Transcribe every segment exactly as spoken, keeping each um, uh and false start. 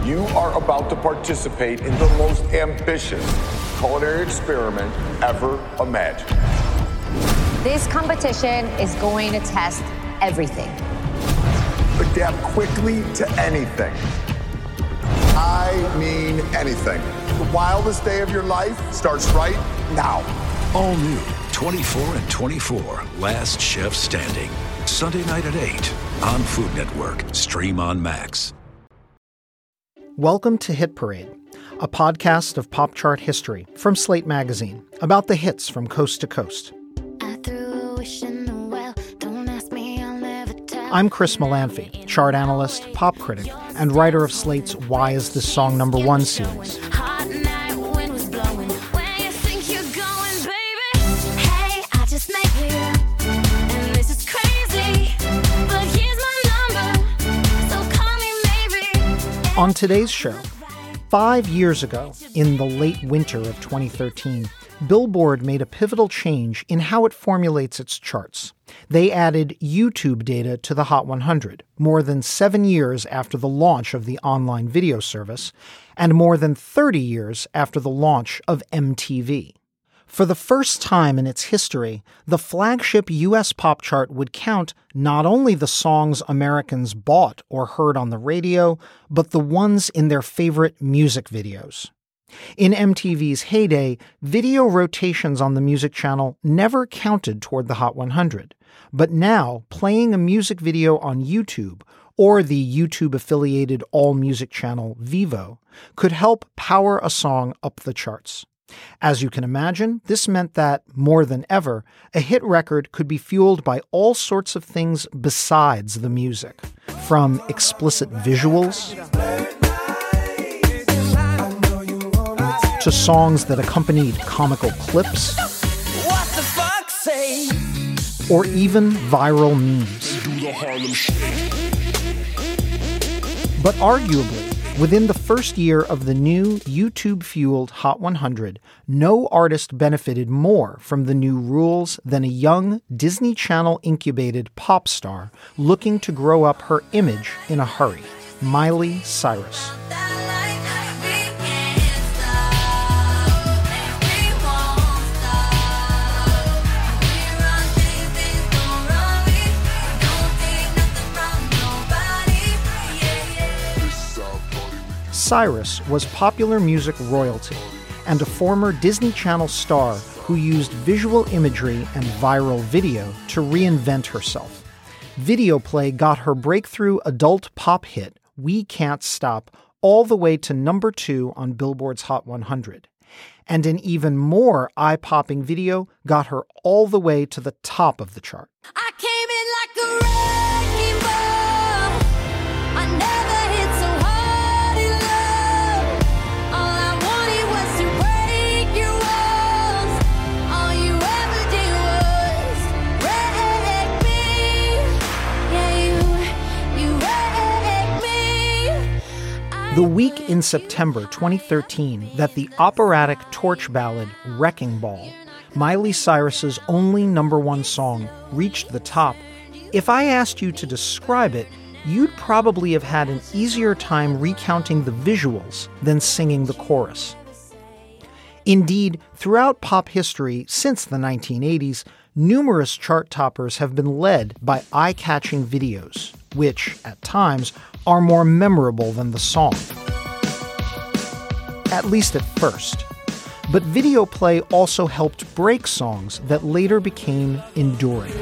You are about to participate in the most ambitious culinary experiment ever imagined. This competition is going to test everything. Adapt quickly to anything. I mean anything. The wildest day of your life starts right now. All new twenty-four and twenty-four, Last Chef Standing. Sunday night at eight on Food Network. Stream on Max. Welcome to Hit Parade, a podcast of pop chart history from Slate Magazine about the hits from coast to coast. I'm Chris Molanphy, chart analyst, pop critic, and writer of Slate's Why Is This Song Number One series. On today's show, five years ago, in the late winter of twenty thirteen, Billboard made a pivotal change in how it formulates its charts. They added YouTube data to the Hot one hundred, more than seven years after the launch of the online video service, and more than thirty years after the launch of M T V. For the first time in its history, the flagship U S pop chart would count not only the songs Americans bought or heard on the radio, but the ones in their favorite music videos. In M T V's heyday, video rotations on the music channel never counted toward the Hot one hundred. But now, playing a music video on YouTube, or the YouTube-affiliated all-music channel Vivo, could help power a song up the charts. As you can imagine, this meant that, more than ever, a hit record could be fueled by all sorts of things besides the music, from explicit visuals to songs that accompanied comical clips, what the fuck say? Or even viral memes. But arguably, within the first year of the new YouTube-fueled Hot one hundred, no artist benefited more from the new rules than a young Disney Channel-incubated pop star looking to grow up her image in a hurry, Miley Cyrus. Cyrus was popular music royalty and a former Disney Channel star who used visual imagery and viral video to reinvent herself. Video play got her breakthrough adult pop hit, We Can't Stop, all the way to number two on Billboard's Hot one hundred. And an even more eye-popping video got her all the way to the top of the chart. I came in like a wrecking ball. I never hit so hard. The week in September twenty thirteen that the operatic torch ballad Wrecking Ball, Miley Cyrus's only number one song, reached the top, if I asked you to describe it, you'd probably have had an easier time recounting the visuals than singing the chorus. Indeed, throughout pop history since the nineteen eighties, numerous chart toppers have been led by eye-catching videos, which, at times, are more memorable than the song. At least at first. But video play also helped break songs that later became enduring.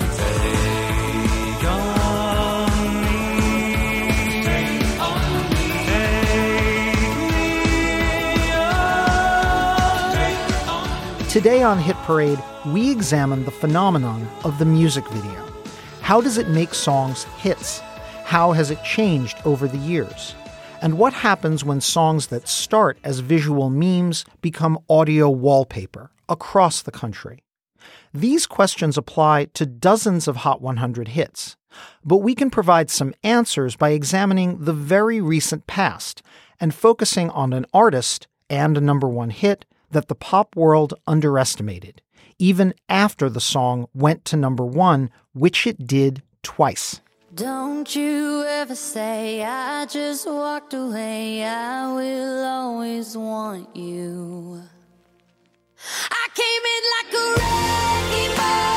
Today on Hit Parade, we examine the phenomenon of the music video. How does it make songs hits? How has it changed over the years? And what happens when songs that start as visual memes become audio wallpaper across the country? These questions apply to dozens of Hot one hundred hits, but we can provide some answers by examining the very recent past and focusing on an artist and a number one hit that the pop world underestimated, even after the song went to number one, which it did twice. Don't you ever say I just walked away. I will always want you. I came in like a wrecking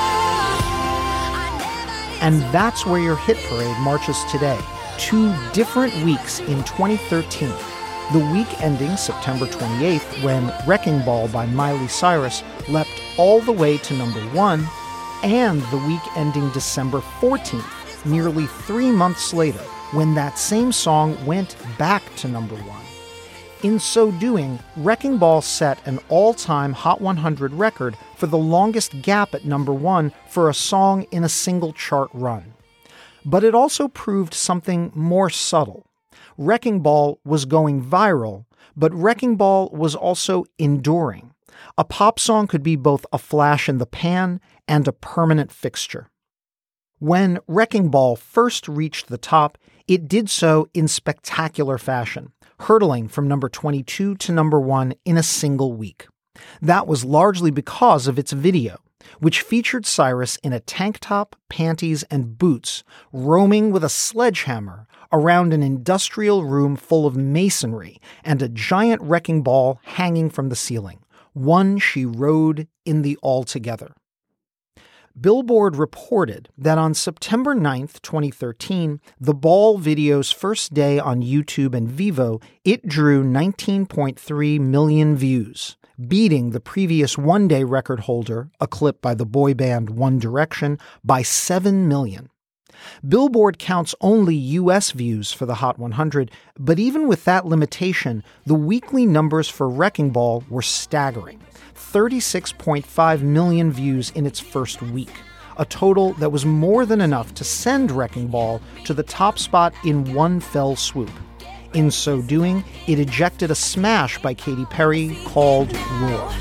ball. I never... And that's where your hit parade marches today. Two different weeks in twenty thirteen. The week ending September twenty-eighth, when Wrecking Ball by Miley Cyrus leapt all the way to number one, and the week ending December fourteenth, nearly three months later, when that same song went back to number one. In so doing, Wrecking Ball set an all-time Hot one hundred record for the longest gap at number one for a song in a single chart run. But it also proved something more subtle. Wrecking Ball was going viral, but Wrecking Ball was also enduring. A pop song could be both a flash in the pan and a permanent fixture. When Wrecking Ball first reached the top, it did so in spectacular fashion, hurtling from number twenty-two to number one in a single week. That was largely because of its video, which featured Cyrus in a tank top, panties, and boots, roaming with a sledgehammer around an industrial room full of masonry and a giant wrecking ball hanging from the ceiling, one she rode in the Altogether. Billboard reported that on September ninth, twenty thirteen, the Ball video's first day on YouTube and Vivo, it drew nineteen point three million views, beating the previous one-day record holder, a clip by the boy band One Direction, by seven million. Billboard counts only U S views for the Hot one hundred, but even with that limitation, the weekly numbers for Wrecking Ball were staggering. thirty-six point five million views in its first week, a total that was more than enough to send Wrecking Ball to the top spot in one fell swoop. In so doing, it ejected a smash by Katy Perry called Roar.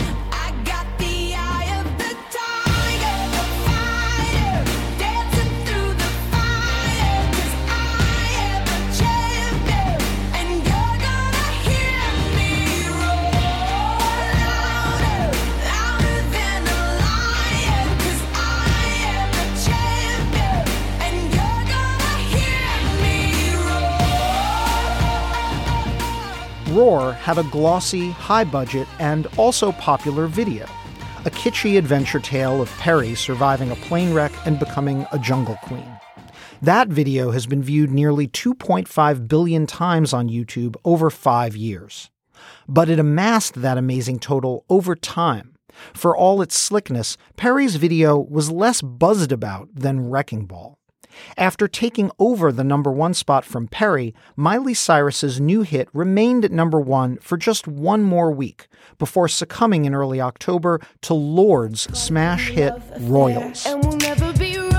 Roar had a glossy, high-budget, and also popular video, a kitschy adventure tale of Perry surviving a plane wreck and becoming a jungle queen. That video has been viewed nearly two point five billion times on YouTube over five years. But it amassed that amazing total over time. For all its slickness, Perry's video was less buzzed about than Wrecking Ball. After taking over the number one spot from Perry, Miley Cyrus's new hit remained at number one for just one more week before succumbing in early October to Lord's smash hit Royals. And we'll never be royals.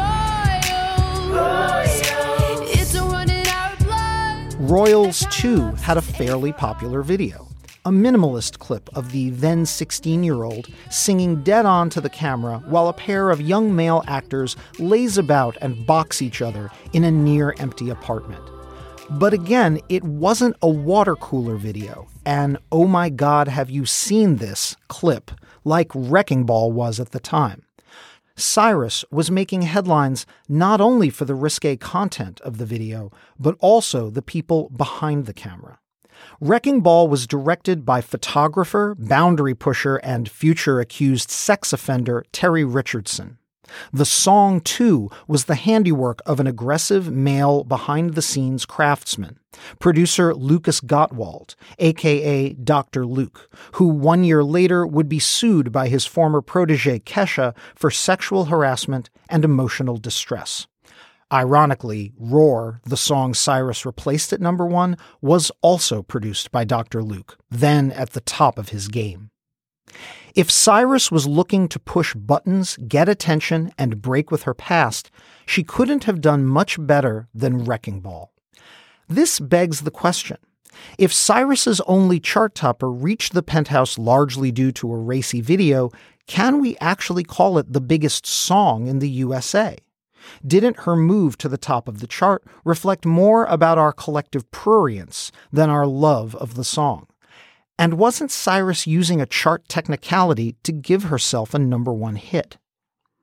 It's a running our blood. Royals, too, had a fairly popular video. A minimalist clip of the then sixteen-year-old singing dead on to the camera while a pair of young male actors laze about and box each other in a near-empty apartment. But again, it wasn't a water cooler video, an "Oh my God, have you seen this?" clip like Wrecking Ball was at the time. Cyrus was making headlines not only for the risque content of the video, but also the people behind the camera. Wrecking Ball was directed by photographer, boundary pusher, and future accused sex offender Terry Richardson. The song, too, was the handiwork of an aggressive male behind-the-scenes craftsman, producer Lucas Gottwald, a k a. Doctor Luke, who one year later would be sued by his former protege Kesha for sexual harassment and emotional distress. Ironically, Roar, the song Cyrus replaced at number one, was also produced by Doctor Luke, then at the top of his game. If Cyrus was looking to push buttons, get attention, and break with her past, she couldn't have done much better than Wrecking Ball. This begs the question. If Cyrus's only chart topper reached the penthouse largely due to a racy video, can we actually call it the biggest song in the U S A? Didn't her move to the top of the chart reflect more about our collective prurience than our love of the song? And wasn't Cyrus using a chart technicality to give herself a number one hit?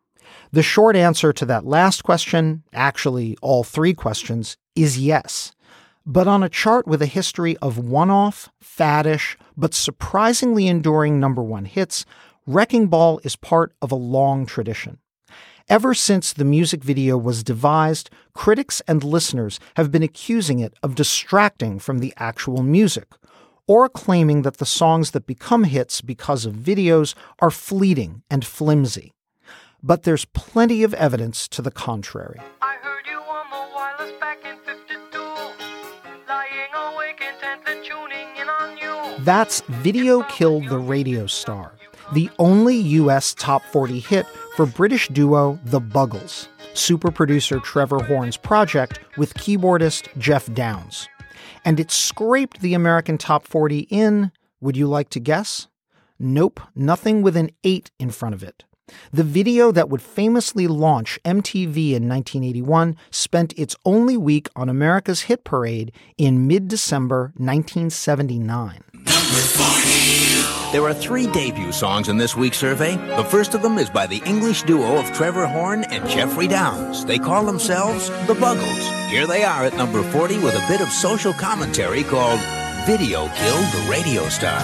The short answer to that last question, actually all three questions, is yes. But on a chart with a history of one-off, faddish, but surprisingly enduring number one hits, Wrecking Ball is part of a long tradition. Ever since the music video was devised, critics and listeners have been accusing it of distracting from the actual music, or claiming that the songs that become hits because of videos are fleeting and flimsy. But there's plenty of evidence to the contrary. I heard you on the wireless back in fifty-two, lying awake intently tuning in on you. That's Video Killed the Radio Star, the only U S top forty hit for British duo The Buggles, super producer Trevor Horn's project with keyboardist Geoff Downes. And it scraped the American top forty in, would you like to guess? Nope, nothing with an eight in front of it. The video that would famously launch M T V in nineteen eighty-one spent its only week on America's hit parade in mid-December nineteen seventy-nine. There are three debut songs in this week's survey. The first of them is by the English duo of Trevor Horn and Jeffrey Downes. They call themselves The Buggles. Here they are at number forty with a bit of social commentary called Video Killed the Radio Star.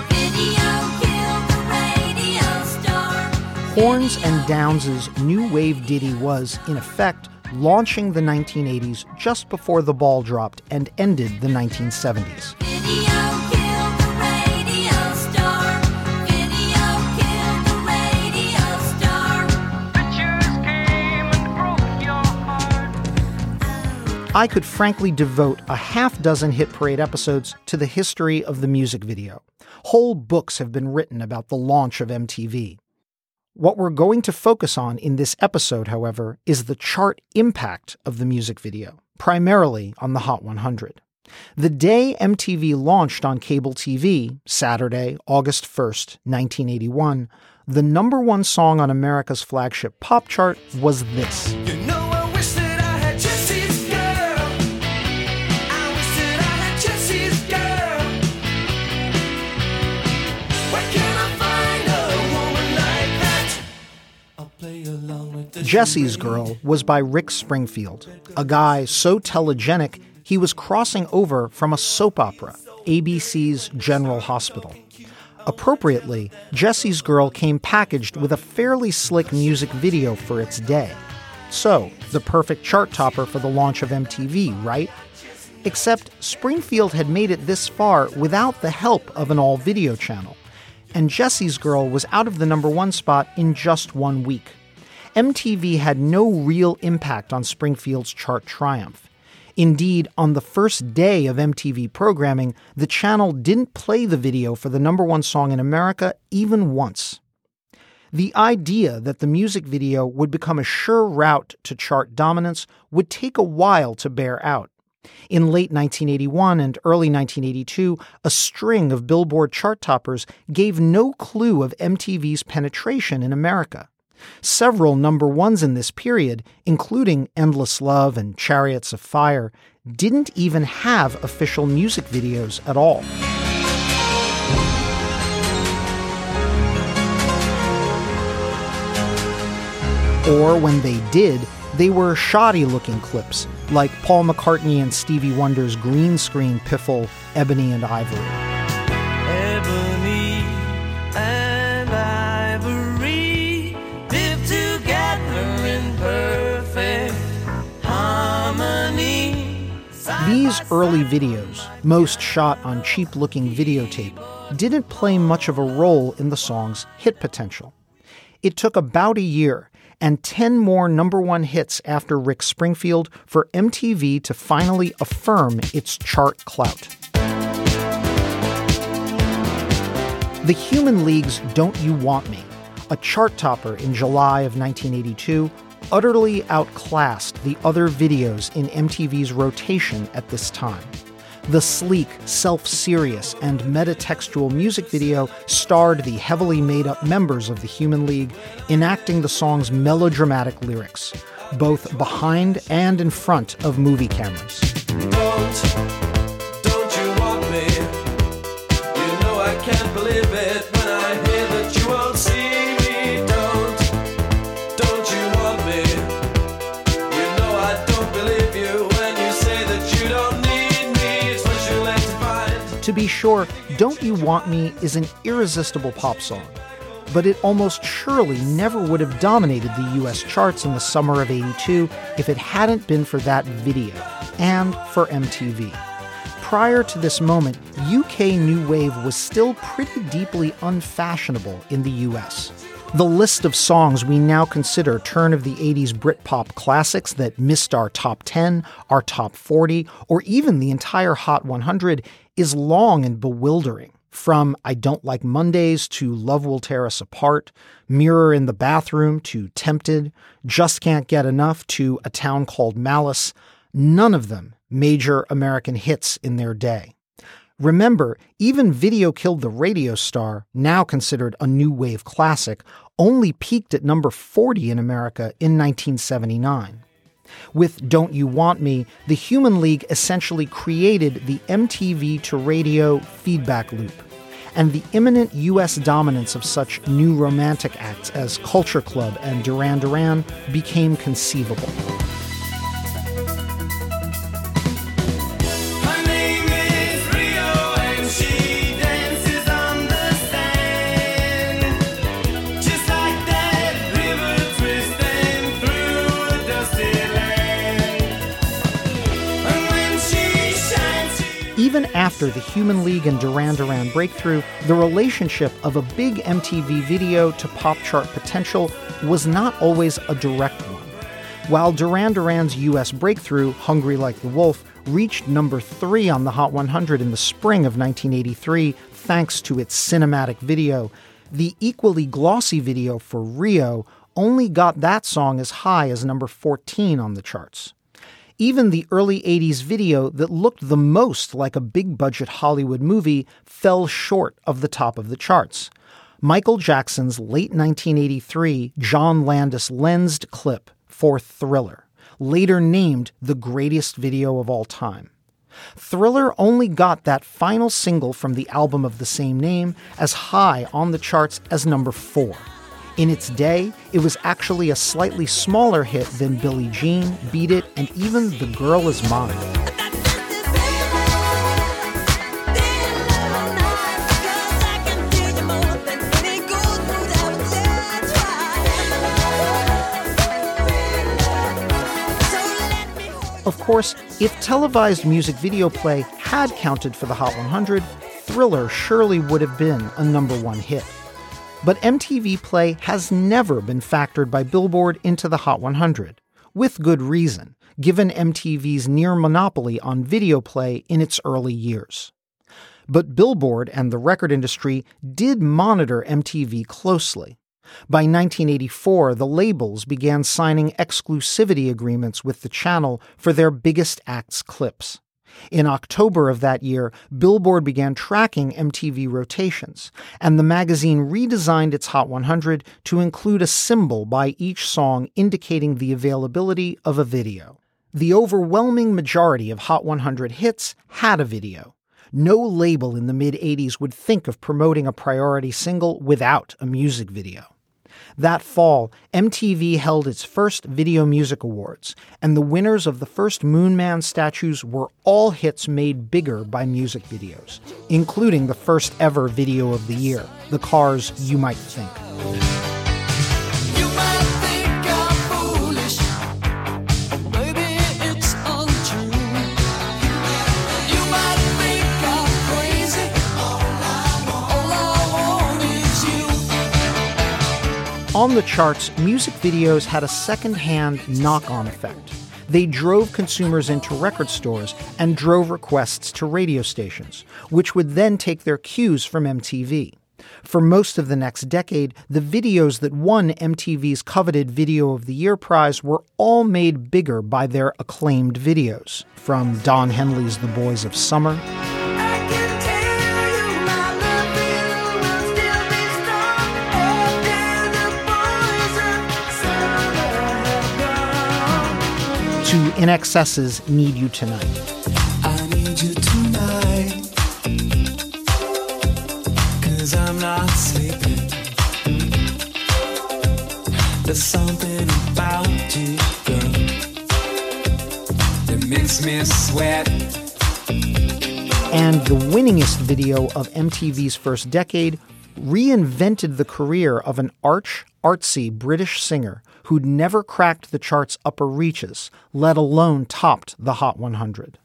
Horns and Downes' new wave ditty was, in effect, launching the nineteen eighties just before the ball dropped and ended the nineteen seventies. I could frankly devote a half dozen Hit Parade episodes to the history of the music video. Whole books have been written about the launch of M T V. What we're going to focus on in this episode, however, is the chart impact of the music video, primarily on the Hot one hundred. The day M T V launched on cable T V, Saturday, August first, nineteen eighty-one, the number one song on America's flagship pop chart was this. You know, I wish that I had Jesse's girl. I wish that I had Jesse's girl. Where can I find a woman like that? I'll play along with the Jesse's Girl was by Rick Springfield, a guy so telegenic he was crossing over from a soap opera, A B C's General Hospital. Appropriately, Jesse's Girl came packaged with a fairly slick music video for its day. So, the perfect chart topper for the launch of M T V, right? Except Springfield had made it this far without the help of an all-video channel, and Jesse's Girl was out of the number one spot in just one week. M T V had no real impact on Springfield's chart triumph. Indeed, on the first day of M T V programming, the channel didn't play the video for the number one song in America even once. The idea that the music video would become a sure route to chart dominance would take a while to bear out. In late nineteen eighty-one and early nineteen eighty-two, a string of Billboard chart toppers gave no clue of M T V's penetration in America. Several number ones in this period, including Endless Love and Chariots of Fire, didn't even have official music videos at all. Or when they did, they were shoddy-looking clips, like Paul McCartney and Stevie Wonder's green screen piffle, Ebony and Ivory. Ebony and Ivory live together in perfect harmony. These early videos, most shot on cheap-looking videotape, didn't play much of a role in the song's hit potential. It took about a year and ten more number one hits after Rick Springfield for M T V to finally affirm its chart clout. The Human League's Don't You Want Me, a chart topper in July of nineteen eighty-two, utterly outclassed the other videos in M T V's rotation at this time. The sleek, self-serious, and metatextual music video starred the heavily made-up members of the Human League enacting the song's melodramatic lyrics, both behind and in front of movie cameras. Don't, don't you want me? You know I can't believe it when I hear that you won't see me. Don't, don't you want To be sure, Don't You Want Me is an irresistible pop song, but it almost surely never would have dominated the U S charts in the summer of eighty-two if it hadn't been for that video and for M T V. Prior to this moment, U K New Wave was still pretty deeply unfashionable in the U S. The list of songs we now consider turn of the eighties Britpop classics that missed our top ten, our top forty, or even the entire Hot one hundred is long and bewildering. From I Don't Like Mondays to Love Will Tear Us Apart, Mirror in the Bathroom to Tempted, Just Can't Get Enough to A Town Called Malice, none of them major American hits in their day. Remember, even Video Killed the Radio Star, now considered a new wave classic, only peaked at number forty in America in nineteen seventy-nine. With Don't You Want Me, the Human League essentially created the M T V to radio feedback loop, and the imminent U S dominance of such new romantic acts as Culture Club and Duran Duran became conceivable. Even after the Human League and Duran Duran breakthrough, the relationship of a big M T V video to pop chart potential was not always a direct one. While Duran Duran's U S breakthrough, Hungry Like the Wolf, reached number three on the Hot one hundred in the spring of nineteen eighty-three thanks to its cinematic video, the equally glossy video for Rio only got that song as high as number fourteen on the charts. Even the early eighties video that looked the most like a big-budget Hollywood movie fell short of the top of the charts. Michael Jackson's late nineteen eighty-three John Landis lensed clip for Thriller, later named the greatest video of all time. Thriller only got that final single from the album of the same name as high on the charts as number four. In its day, it was actually a slightly smaller hit than Billie Jean, Beat It, and even The Girl Is Mine. Of course, if televised music video play had counted for the Hot one hundred, Thriller surely would have been a number one hit. But M T V Play has never been factored by Billboard into the Hot one hundred, with good reason, given M T V's near monopoly on video play in its early years. But Billboard and the record industry did monitor M T V closely. By nineteen eighty-four, the labels began signing exclusivity agreements with the channel for their biggest acts' clips. In October of that year, Billboard began tracking M T V rotations, and the magazine redesigned its Hot one hundred to include a symbol by each song indicating the availability of a video. The overwhelming majority of Hot one hundred hits had a video. No label in the mid-eighties would think of promoting a priority single without a music video. That fall, M T V held its first Video Music Awards, and the winners of the first Moon Man statues were all hits made bigger by music videos, including the first ever video of the year, The Cars You Might Think. On the charts, music videos had a second-hand knock-on effect. They drove consumers into record stores and drove requests to radio stations, which would then take their cues from M T V. For most of the next decade, the videos that won M T V's coveted Video of the Year prize were all made bigger by their acclaimed videos, from Don Henley's The Boys of Summer to I N X S's Need You Tonight. I need you tonight, 'cause I'm not sleeping. There's something about you, girl, that makes me sweat. And the winningest video of M T V's first decade reinvented the career of an arch, artsy British singer who'd never cracked the chart's upper reaches, let alone topped the Hot one hundred.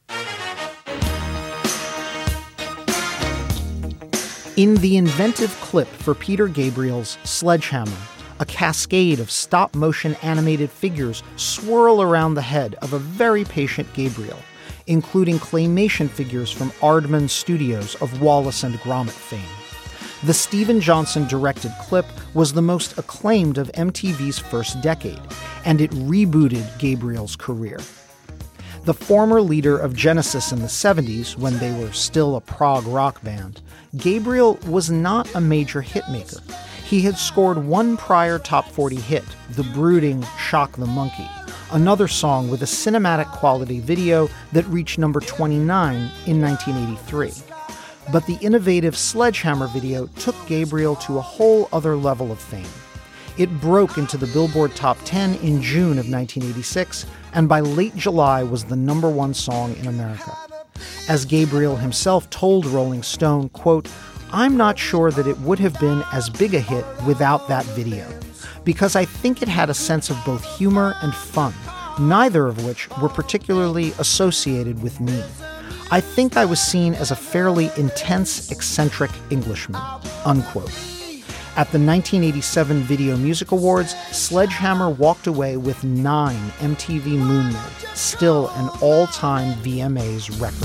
In the inventive clip for Peter Gabriel's Sledgehammer, a cascade of stop-motion animated figures swirl around the head of a very patient Gabriel, including claymation figures from Aardman Studios of Wallace and Gromit fame. The Steven Johnson directed clip was the most acclaimed of M T V's first decade, and it rebooted Gabriel's career. The former leader of Genesis in the seventies, when they were still a prog rock band, Gabriel was not a major hitmaker. He had scored one prior top forty hit, the brooding Shock the Monkey, another song with a cinematic quality video that reached number twenty-nine in nineteen eighty-three. But the innovative Sledgehammer video took Gabriel to a whole other level of fame. It broke into the Billboard Top ten in June of nineteen eighty-six, and by late July was the number one song in America. As Gabriel himself told Rolling Stone, quote, "I'm not sure that it would have been as big a hit without that video, because I think it had a sense of both humor and fun, neither of which were particularly associated with me. I think I was seen as a fairly intense, eccentric Englishman," unquote. At the nineteen eighty-seven Video Music Awards, Sledgehammer walked away with nine M T V Moon Men, still an all-time V M A's record.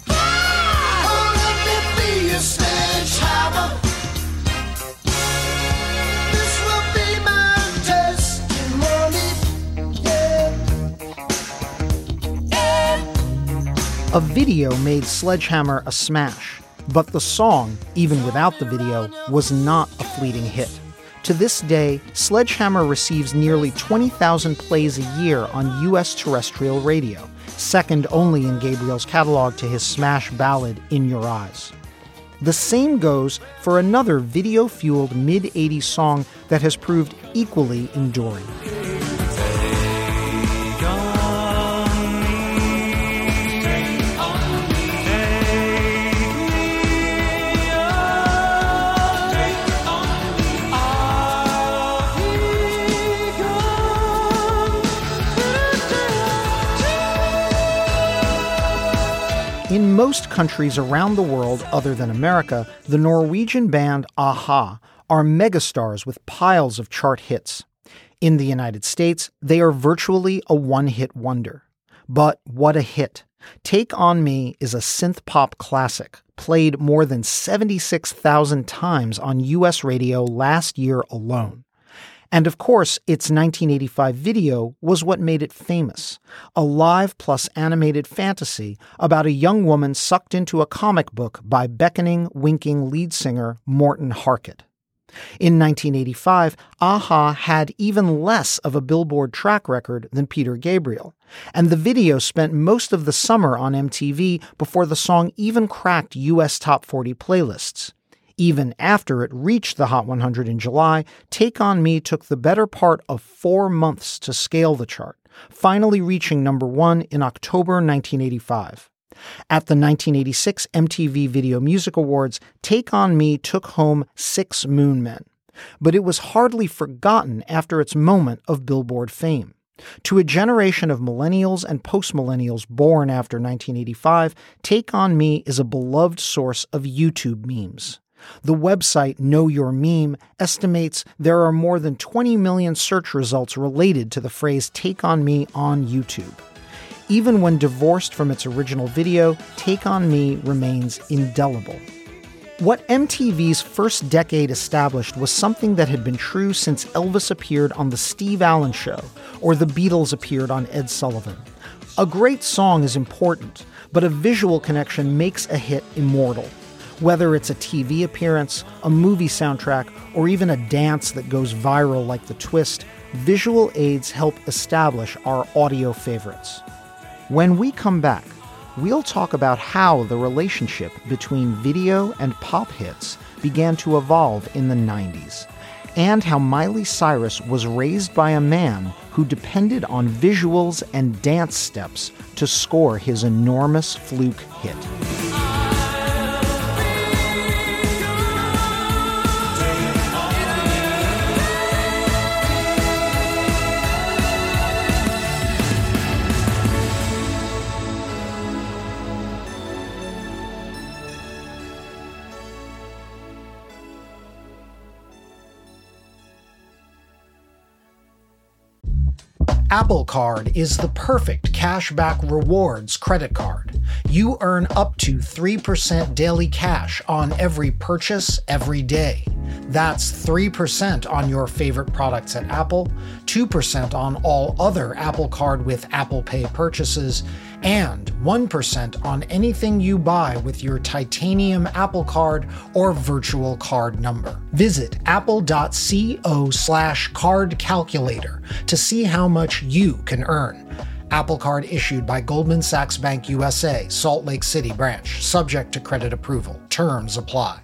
A video made Sledgehammer a smash, but the song, even without the video, was not a fleeting hit. To this day, Sledgehammer receives nearly twenty thousand plays a year on U S terrestrial radio, second only in Gabriel's catalog to his smash ballad In Your Eyes. The same goes for another video-fueled mid-eighties song that has proved equally enduring. In most countries around the world other than America, the Norwegian band a-ha are megastars with piles of chart hits. In the United States, they are virtually a one-hit wonder. But what a hit. Take On Me is a synth-pop classic, played more than seventy-six thousand times on U S radio last year alone. And of course, its nineteen eighty-five video was what made it famous, a live plus animated fantasy about a young woman sucked into a comic book by beckoning, winking lead singer Morten Harket. In nineteen eighty-five, a-ha had even less of a Billboard track record than Peter Gabriel, and the video spent most of the summer on M T V before the song even cracked U S Top forty playlists. Even after it reached the Hot one hundred in July, Take On Me took the better part of four months to scale the chart, finally reaching number one in October nineteen eighty-five. At the nineteen eighty-six M T V Video Music Awards, Take On Me took home six Moon Men. But it was hardly forgotten after its moment of Billboard fame. To a generation of millennials and post-millennials born after nineteen eighty-five, Take On Me is a beloved source of YouTube memes. The website Know Your Meme estimates there are more than twenty million search results related to the phrase Take On Me on YouTube. Even when divorced from its original video, Take On Me remains indelible. What M T V's first decade established was something that had been true since Elvis appeared on The Steve Allen Show or the Beatles appeared on Ed Sullivan. A great song is important, but a visual connection makes a hit immortal. Whether it's a T V appearance, a movie soundtrack, or even a dance that goes viral like The Twist, visual aids help establish our audio favorites. When we come back, we'll talk about how the relationship between video and pop hits began to evolve in the nineties, and how Miley Cyrus was raised by a man who depended on visuals and dance steps to score his enormous fluke hit. Apple Card is the perfect cashback rewards credit card. You earn up to three percent daily cash on every purchase every day. That's three percent on your favorite products at Apple, two percent on all other Apple Card with Apple Pay purchases, and one percent on anything you buy with your titanium Apple Card or virtual card number. Visit apple.co slash card calculator to see how much you can earn. Apple Card issued by Goldman Sachs Bank U S A, Salt Lake City branch, subject to credit approval. Terms apply.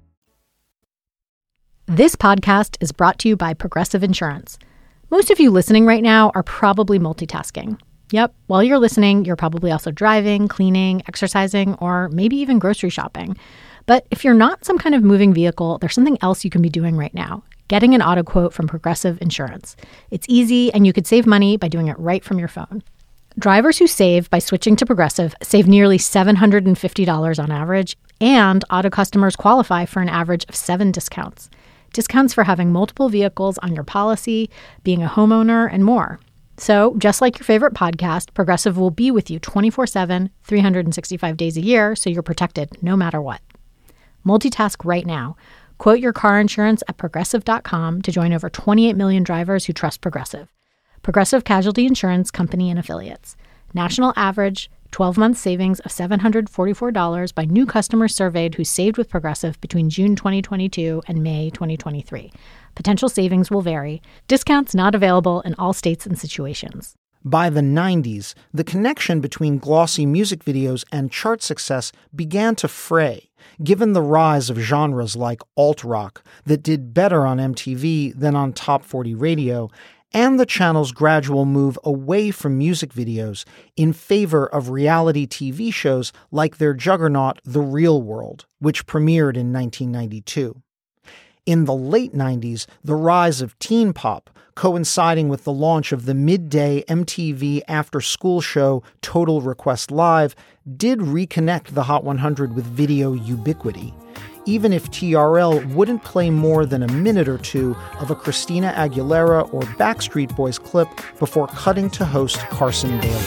This podcast is brought to you by Progressive Insurance. Most of you listening right now are probably multitasking. Yep, while you're listening, you're probably also driving, cleaning, exercising, or maybe even grocery shopping. But if you're not some kind of moving vehicle, there's something else you can be doing right now. Getting an auto quote from Progressive Insurance. It's easy, and you could save money by doing it right from your phone. Drivers who save by switching to Progressive save nearly seven hundred fifty dollars on average, and auto customers qualify for an average of seven discounts. Discounts for having multiple vehicles on your policy, being a homeowner, and more. So, just like your favorite podcast, Progressive will be with you twenty-four seven, three hundred sixty-five days a year, so you're protected no matter what. Multitask right now. Quote your car insurance at progressive dot com to join over twenty-eight million drivers who trust Progressive. Progressive Casualty Insurance Company and Affiliates. National average twelve-month savings of seven hundred forty-four dollars by new customers surveyed who saved with Progressive between June twenty twenty-two and May twenty twenty-three. Potential savings will vary. Discounts not available in all states and situations. By the nineties, the connection between glossy music videos and chart success began to fray, given the rise of genres like alt-rock that did better on M T V than on Top forty radio, and the channel's gradual move away from music videos in favor of reality T V shows like their juggernaut The Real World, which premiered in nineteen ninety-two. In the late nineties, the rise of teen pop, coinciding with the launch of the midday M T V after-school show Total Request Live, did reconnect the Hot one hundred with video ubiquity, even if T R L wouldn't play more than a minute or two of a Christina Aguilera or Backstreet Boys clip before cutting to host Carson Daly.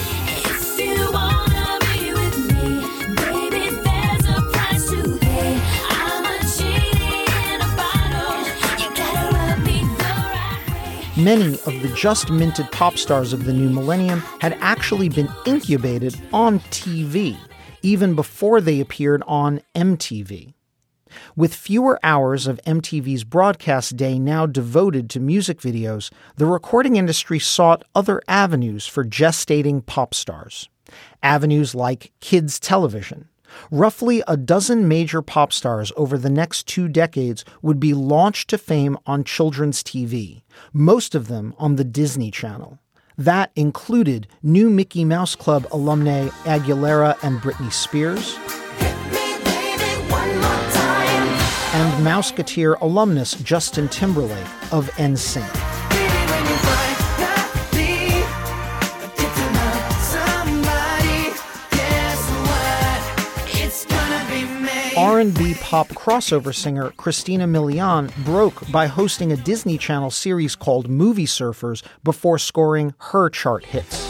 Many of the just-minted pop stars of the new millennium had actually been incubated on T V, even before they appeared on M T V. With fewer hours of M T V's broadcast day now devoted to music videos, the recording industry sought other avenues for gestating pop stars. Avenues like kids' television. Roughly a dozen major pop stars over the next two decades would be launched to fame on children's T V, most of them on the Disney Channel. That included new Mickey Mouse Club alumnae Aguilera and Britney Spears, and Mouseketeer alumnus Justin Timberlake of N Sync. R and B pop crossover singer Christina Milian broke by hosting a Disney Channel series called Movie Surfers before scoring her chart hits.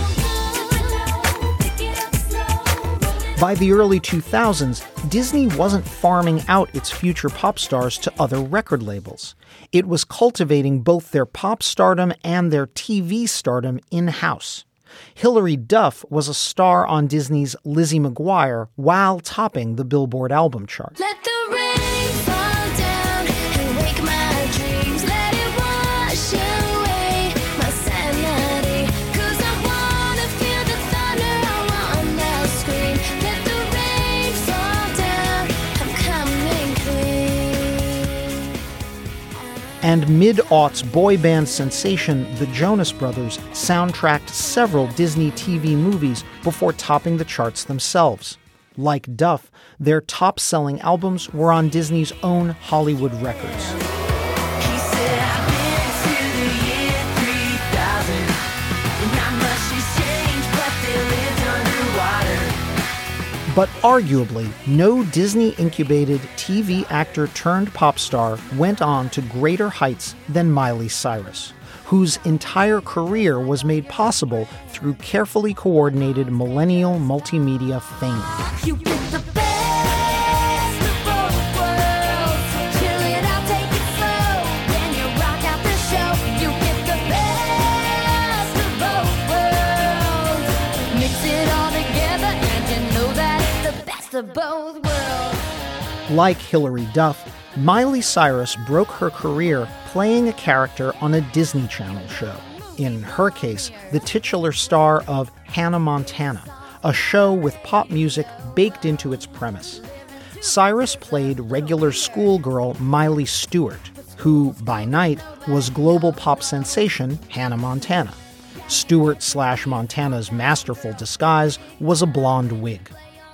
By the early two thousands, Disney wasn't farming out its future pop stars to other record labels. It was cultivating both their pop stardom and their T V stardom in-house. Hilary Duff was a star on Disney's Lizzie McGuire while topping the Billboard album chart. Let the rain fall down and wake my dreams. Let it wash away my sanity. 'Cause I wanna feel the thunder, I wanna scream. Let the rain fall down, I'm coming clean. And mid-aughts boy band sensation The Jonas Brothers soundtracked several Disney T V movies before topping the charts themselves. Like Duff, their top-selling albums were on Disney's own Hollywood Records. He said, I've been to the year three thousand. Not much has changed, but they lived underwater. But arguably, no Disney-incubated T V actor turned pop star went on to greater heights than Miley Cyrus. whose entire career was made possible through carefully coordinated millennial multimedia fame. You get the best of both worlds. Chill it out, take it slow. When you rock out the show, you get the best of both worlds. Mix it all together, and you know that's the best of both worlds. Like Hilary Duff, Miley Cyrus broke her career playing a character on a Disney Channel show. In her case, the titular star of Hannah Montana, a show with pop music baked into its premise. Cyrus played regular schoolgirl Miley Stewart, who, by night, was global pop sensation Hannah Montana. Stewart slash Montana's masterful disguise was a blonde wig.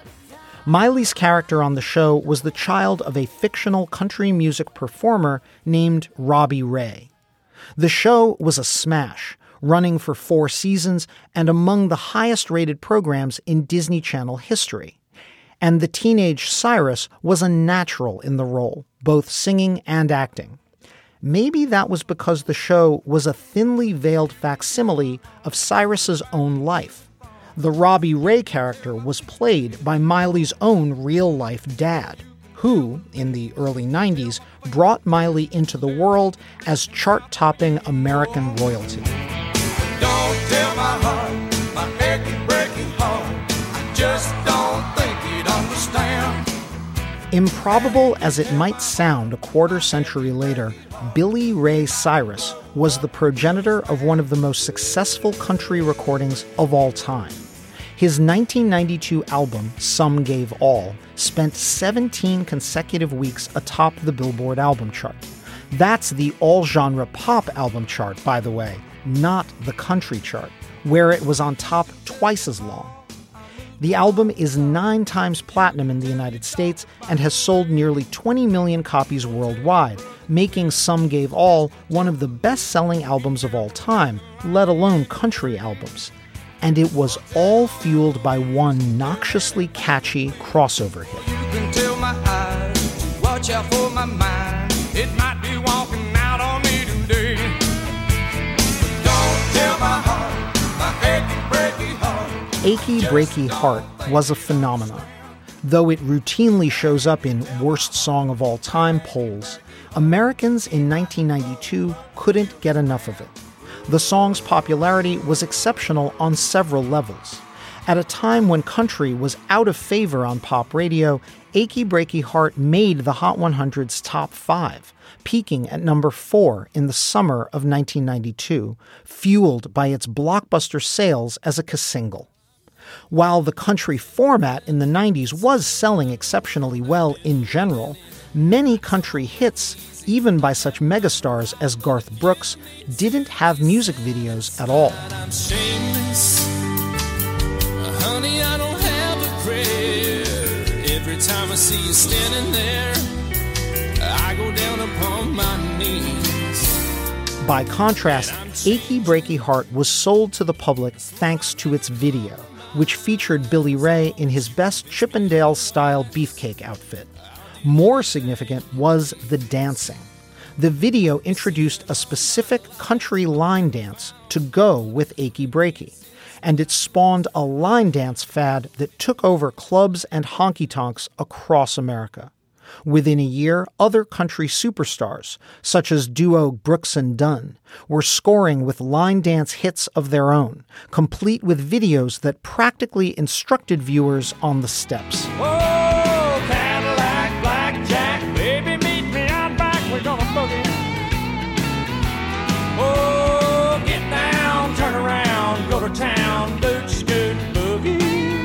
Miley's character on the show was the child of a fictional country music performer named Robbie Ray. The show was a smash, running for four seasons and among the highest-rated programs in Disney Channel history. And the teenage Cyrus was a natural in the role, both singing and acting. Maybe that was because the show was a thinly veiled facsimile of Cyrus's own life. The Robbie Ray character was played by Miley's own real-life dad, who, in the early nineties, brought Miley into the world as chart-topping American royalty. Don't tell my heart, my achy, breaking heart. I just don't think you'd understand. Improbable as it might sound a quarter century later, Billy Ray Cyrus was the progenitor of one of the most successful country recordings of all time. His nineteen ninety-two album, Some Gave All, spent seventeen consecutive weeks atop the Billboard album chart. That's the all-genre pop album chart, by the way, not the country chart, where it was on top twice as long. The album is nine times platinum in the United States and has sold nearly twenty million copies worldwide, making Some Gave All one of the best-selling albums of all time, let alone country albums. And it was all fueled by one noxiously catchy crossover hit. You can tell my eyes, watch out for my mind. It might be walking out on me today. But don't tell my heart, my achy, breaky heart. Achy Breaky Heart was a phenomenon. Though it routinely shows up in Worst Song of All Time polls, Americans in nineteen ninety-two couldn't get enough of it. The song's popularity was exceptional on several levels. At a time when country was out of favor on pop radio, Achy Breaky Heart made the Hot one hundred's top five, peaking at number four in the summer of nineteen ninety-two, fueled by its blockbuster sales as a single. While the country format in the nineties was selling exceptionally well in general, many country hits, even by such megastars as Garth Brooks, didn't have music videos at all. I'm shameless. Honey, I don't have a prayer. Every time I see you standing there, I go down upon my knees. By contrast, Achy Breaky Heart was sold to the public thanks to its video, which featured Billy Ray in his best Chippendale-style beefcake outfit. More significant was the dancing. The video introduced a specific country line dance to go with Achy Breaky, and it spawned a line dance fad that took over clubs and honky-tonks across America. Within a year, other country superstars, such as duo Brooks and Dunn, were scoring with line dance hits of their own, complete with videos that practically instructed viewers on the steps. Oh, Cadillac, blackjack, baby, meet me out back, we're gonna boogie. Oh, get down, turn around, go to town, boot, scoot, boogie.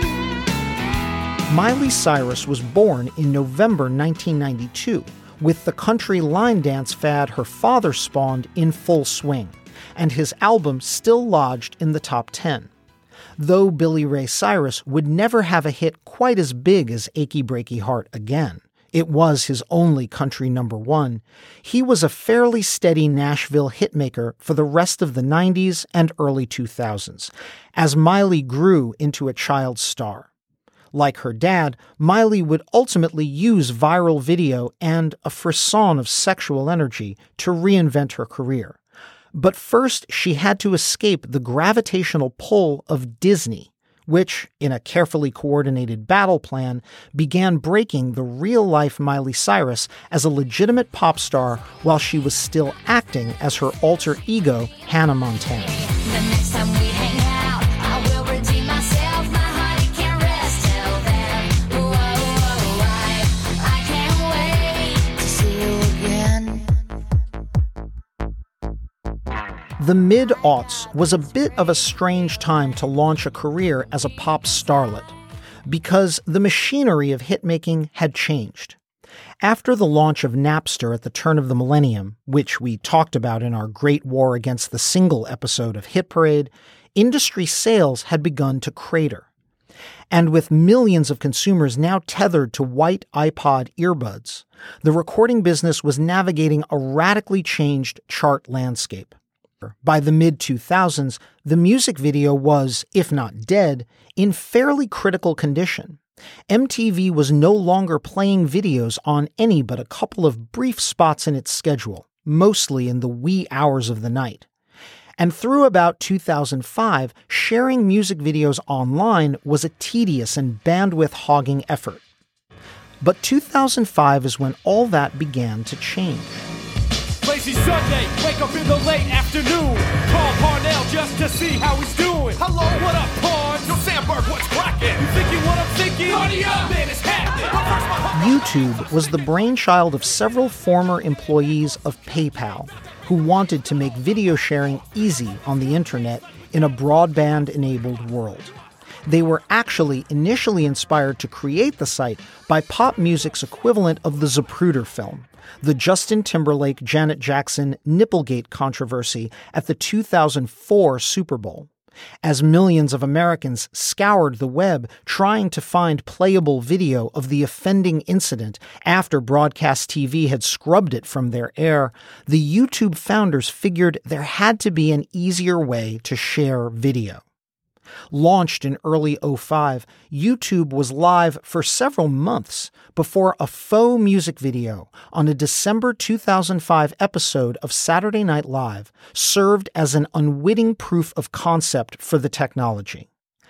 Miley Cyrus was born in November nineteen ninety-two, with the country line dance fad her father spawned in full swing, and his album still lodged in the top ten. Though Billy Ray Cyrus would never have a hit quite as big as Achy Breaky Heart again, it was his only country number one, he was a fairly steady Nashville hitmaker for the rest of the nineties and early two thousands, as Miley grew into a child star. Like her dad, Miley would ultimately use viral video and a frisson of sexual energy to reinvent her career. But first, she had to escape the gravitational pull of Disney, which, in a carefully coordinated battle plan, began breaking the real-life Miley Cyrus as a legitimate pop star while she was still acting as her alter ego, Hannah Montana. The next time we hang out, I will redeem myself. My honey can't rest till then. Whoa, whoa, I, I can't wait to see you again. The mid-aughts was a bit of a strange time to launch a career as a pop starlet, because the machinery of hitmaking had changed. After the launch of Napster at the turn of the millennium, which we talked about in our Great War Against the Single episode of Hit Parade, industry sales had begun to crater. And with millions of consumers now tethered to white iPod earbuds, the recording business was navigating a radically changed chart landscape. By the mid two thousands, the music video was, if not dead, in fairly critical condition. M T V was no longer playing videos on any but a couple of brief spots in its schedule, mostly in the wee hours of the night. And through about two thousand five, sharing music videos online was a tedious and bandwidth-hogging effort. But two thousand five is when all that began to change. Lazy Sunday, wake up in the late afternoon. Call Parnell just to see how he's doing. Hello, what up, Parn? Yo, Sandberg, what's cracking? You thinking what I'm thinking? Party up, man, it's happening. YouTube was the brainchild of several former employees of PayPal who wanted to make video sharing easy on the internet in a broadband-enabled world. They were actually initially inspired to create the site by pop music's equivalent of the Zapruder film, the Justin Timberlake, Janet Jackson Nipplegate controversy at the two thousand four Super Bowl. As millions of Americans scoured the web trying to find playable video of the offending incident after broadcast T V had scrubbed it from their air, the YouTube founders figured there had to be an easier way to share video. Launched in early oh five, YouTube was live for several months before a faux music video on a December two thousand five episode of Saturday Night Live served as an unwitting proof of concept for the technology.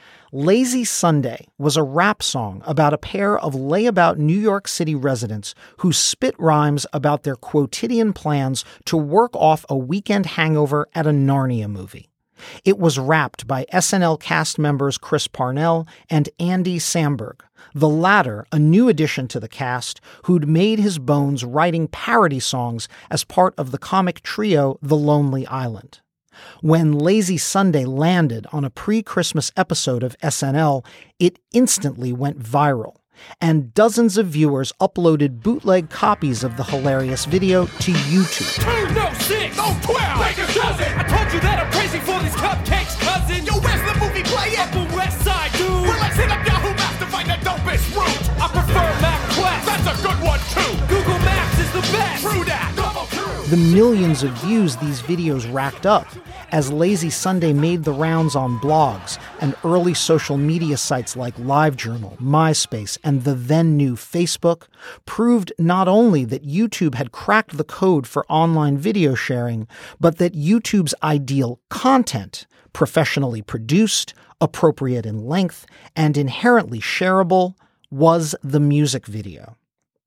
Lazy Sunday was a rap song about a pair of layabout New York City residents who spit rhymes about their quotidian plans to work off a weekend hangover at a Narnia movie. It was rapped by S N L cast members Chris Parnell and Andy Samberg, the latter a new addition to the cast who'd made his bones writing parody songs as part of the comic trio The Lonely Island. When Lazy Sunday landed on a pre-Christmas episode of S N L, it instantly went viral, and dozens of viewers uploaded bootleg copies of the hilarious video to YouTube. Two, no, six, no, twelve, make a dozen. I told you that I'm crazy for these cupcakes, cousin. Yo, where's the movie playing? Upper West Side, dude. Well, let's hit up Yahoo Maps to find the dopest route. I prefer MapQuest. That's a good one, too. Google Maps is the best. True that. Double true. The millions of views these videos racked up as Lazy Sunday made the rounds on blogs and early social media sites like LiveJournal, MySpace, and the then new Facebook proved not only that YouTube had cracked the code for online video sharing, but that YouTube's ideal content, professionally produced, appropriate in length, and inherently shareable, was the music video.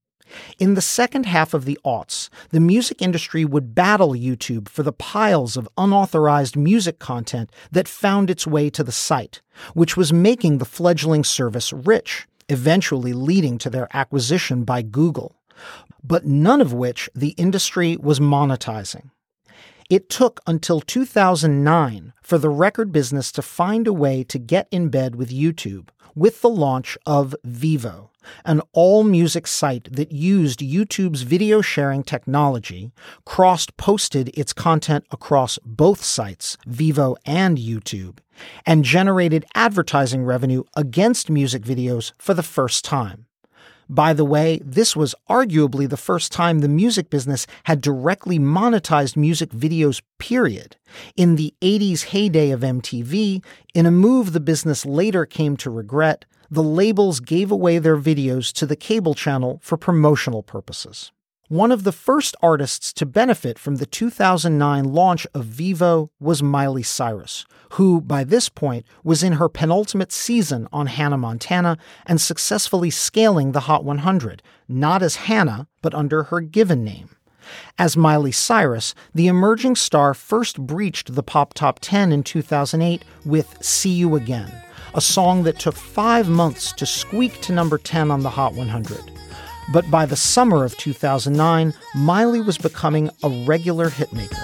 In the second half of the aughts, the music industry would battle YouTube for the piles of unauthorized music content that found its way to the site, which was making the fledgling service rich, eventually leading to their acquisition by Google, but none of which the industry was monetizing. It took until two thousand nine for the record business to find a way to get in bed with YouTube with the launch of Vevo, an all-music site that used YouTube's video sharing technology, cross-posted its content across both sites, Vevo and YouTube, and generated advertising revenue against music videos for the first time. By the way, this was arguably the first time the music business had directly monetized music videos, period. In the eighties heyday of M T V, in a move the business later came to regret, the labels gave away their videos to the cable channel for promotional purposes. One of the first artists to benefit from the two thousand nine launch of Vevo was Miley Cyrus, who by this point was in her penultimate season on Hannah Montana and successfully scaling the Hot one hundred, not as Hannah, but under her given name. As Miley Cyrus, the emerging star first breached the pop top ten in two thousand eight with See You Again, a song that took five months to squeak to number ten on the Hot one hundred. But by the summer of two thousand nine, Miley was becoming a regular hitmaker.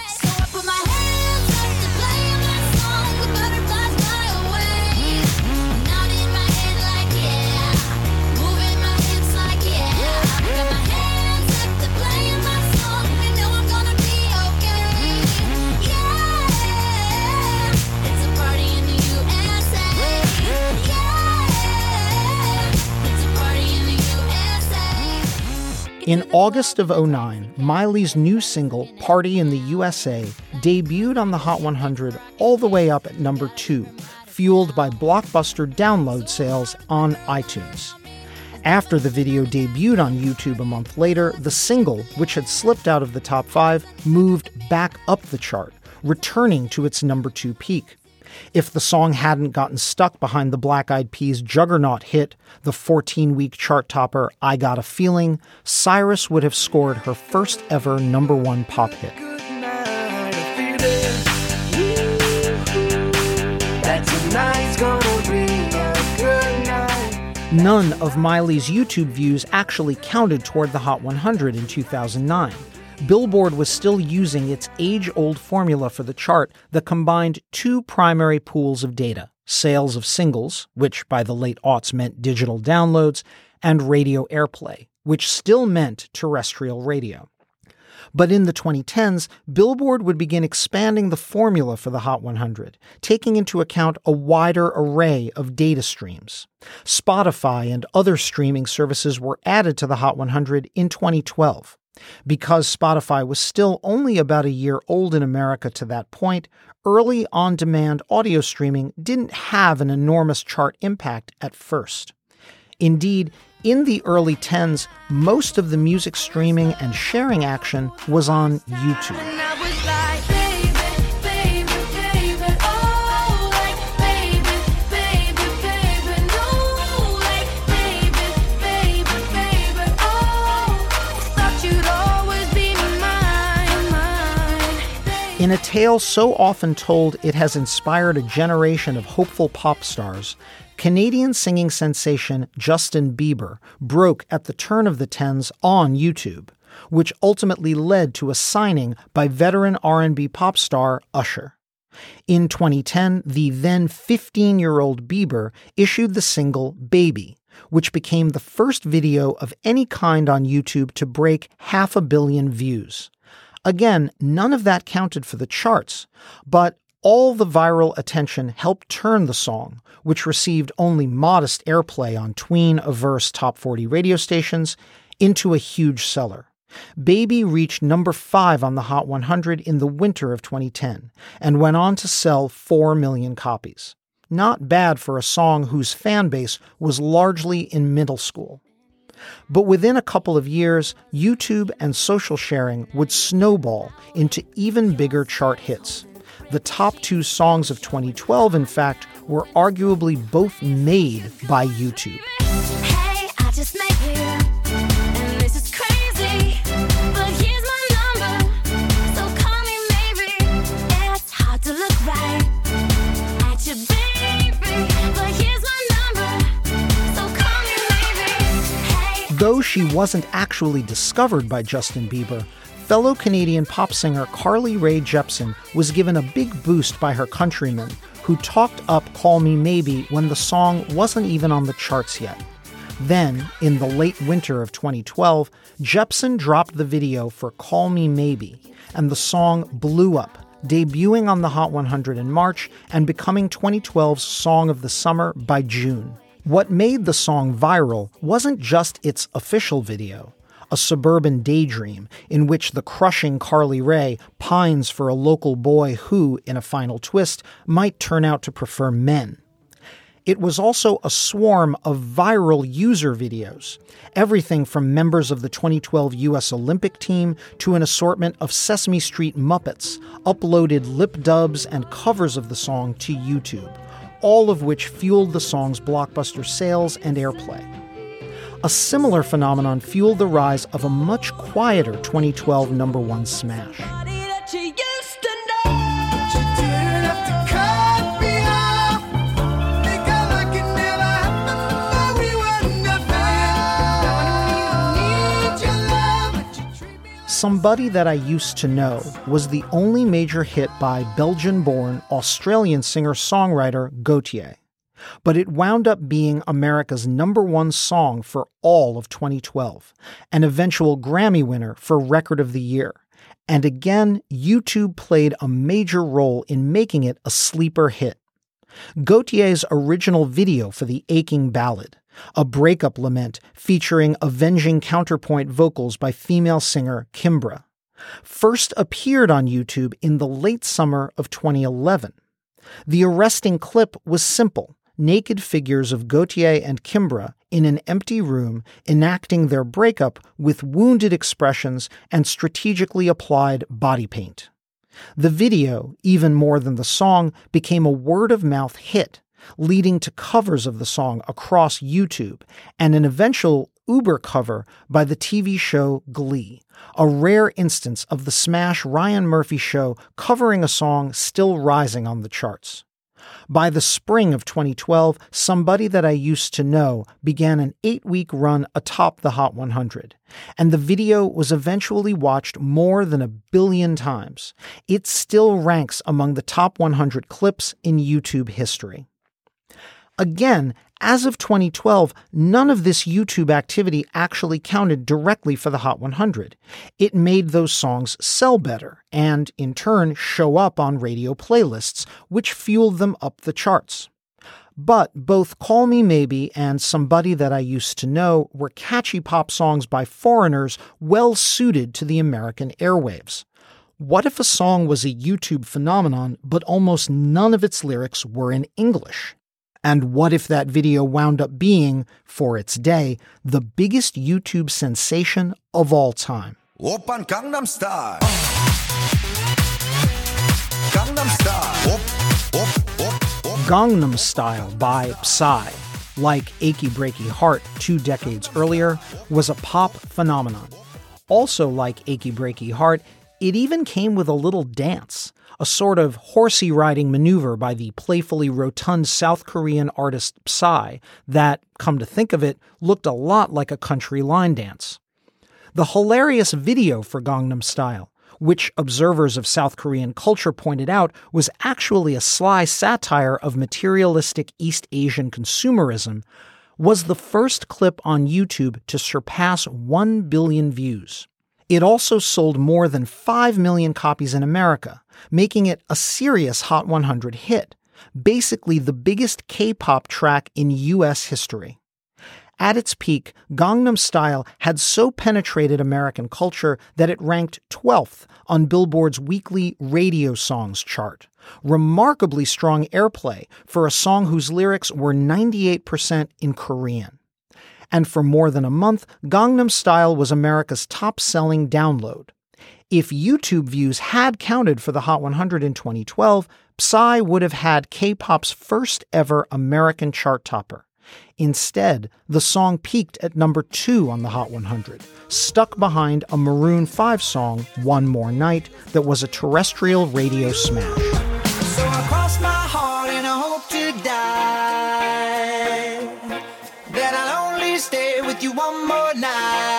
In August of oh nine, Miley's new single, Party in the U S A, debuted on the Hot one hundred all the way up at number two, fueled by blockbuster download sales on iTunes. After the video debuted on YouTube a month later, the single, which had slipped out of the top five, moved back up the chart, returning to its number two peak. If the song hadn't gotten stuck behind the Black Eyed Peas' juggernaut hit, the fourteen-week chart topper I Got a Feeling, Cyrus would have scored her first ever number one pop hit. None of Miley's YouTube views actually counted toward the Hot one hundred in two thousand nine. Billboard was still using its age-old formula for the chart that combined two primary pools of data: sales of singles, which by the late aughts meant digital downloads, and radio airplay, which still meant terrestrial radio. But in the twenty tens, Billboard would begin expanding the formula for the Hot one hundred, taking into account a wider array of data streams. Spotify and other streaming services were added to the Hot one hundred in twenty twelve. Because Spotify was still only about a year old in America to that point, early on-demand audio streaming didn't have an enormous chart impact at first. Indeed, in the early tens, most of the music streaming and sharing action was on YouTube. In a tale so often told it has inspired a generation of hopeful pop stars, Canadian singing sensation Justin Bieber broke at the turn of the tens on YouTube, which ultimately led to a signing by veteran R and B pop star Usher. In twenty ten, the then fifteen-year-old Bieber issued the single Baby, which became the first video of any kind on YouTube to break half a billion views. Again, none of that counted for the charts, but all the viral attention helped turn the song, which received only modest airplay on tween averse top forty radio stations, into a huge seller. Baby reached number five on the Hot one hundred in the winter of twenty ten and went on to sell four million copies. Not bad for a song whose fan base was largely in middle school. But within a couple of years, YouTube and social sharing would snowball into even bigger chart hits. The top two songs of twenty twelve, in fact, were arguably both made by YouTube. Hey, I just met you, and this is crazy, but here's my number, so call me maybe. It's hard to look right at you, baby, but here's my number, so call me maybe. Hey. Though she wasn't actually discovered by Justin Bieber, fellow Canadian pop singer Carly Rae Jepsen was given a big boost by her countrymen, who talked up Call Me Maybe when the song wasn't even on the charts yet. Then, in the late winter of twenty twelve, Jepsen dropped the video for Call Me Maybe, and the song blew up, debuting on the Hot one hundred in March and becoming twenty twelve's Song of the Summer by June. What made the song viral wasn't just its official video, a suburban daydream in which the crushing Carly Rae pines for a local boy who, in a final twist, might turn out to prefer men. It was also a swarm of viral user videos, everything from members of the twenty twelve U S Olympic team to an assortment of Sesame Street Muppets, uploaded lip dubs and covers of the song to YouTube, all of which fueled the song's blockbuster sales and airplay. A similar phenomenon fueled the rise of a much quieter twenty twelve number one smash. Somebody That I Used to Know was the only major hit by Belgian-born Australian singer-songwriter Gotye. But it wound up being America's number one song for all of twenty twelve, an eventual Grammy winner for Record of the Year. And again, YouTube played a major role in making it a sleeper hit. Gotye's original video for the Aching Ballad, a breakup lament featuring avenging counterpoint vocals by female singer Kimbra, first appeared on YouTube in the late summer of twenty eleven. The arresting clip was simple. Naked figures of Gotye and Kimbra in an empty room enacting their breakup with wounded expressions and strategically applied body paint. The video, even more than the song, became a word-of-mouth hit, leading to covers of the song across YouTube and an eventual Uber cover by the T V show Glee, a rare instance of the smash Ryan Murphy show covering a song still rising on the charts. By the spring of twenty twelve, Somebody That I Used to Know began an eight-week run atop the Hot one hundred, and the video was eventually watched more than a billion times. It still ranks among the top one hundred clips in YouTube history. Again, as of twenty twelve, none of this YouTube activity actually counted directly for the Hot one hundred. It made those songs sell better and, in turn, show up on radio playlists, which fueled them up the charts. But both Call Me Maybe and Somebody That I Used to Know were catchy pop songs by foreigners well suited to the American airwaves. What if a song was a YouTube phenomenon, but almost none of its lyrics were in English? And what if that video wound up being, for its day, the biggest YouTube sensation of all time? Oppan Gangnam Style. Gangnam Style. Op, op, op, op. Gangnam Style by Psy, like Achy Breaky Heart two decades earlier, was a pop phenomenon. Also like Achy Breaky Heart, it even came with a little dance, a sort of horsey riding maneuver by the playfully rotund South Korean artist Psy that, come to think of it, looked a lot like a country line dance. The hilarious video for Gangnam Style, which observers of South Korean culture pointed out was actually a sly satire of materialistic East Asian consumerism, was the first clip on YouTube to surpass one billion views. It also sold more than five million copies in America, making it a serious Hot one hundred hit, basically the biggest K-pop track in U S history. At its peak, Gangnam Style had so penetrated American culture that it ranked twelfth on Billboard's weekly radio songs chart. Remarkably strong airplay for a song whose lyrics were ninety-eight percent in Korean. And for more than a month, Gangnam Style was America's top-selling download. If YouTube views had counted for the Hot one hundred in twenty twelve, Psy would have had K-pop's first ever American chart topper. Instead, the song peaked at number two on the Hot one hundred, stuck behind a Maroon five song, One More Night, that was a terrestrial radio smash. So I cross my heart and I hope to die, that I'll only stay with you one more night.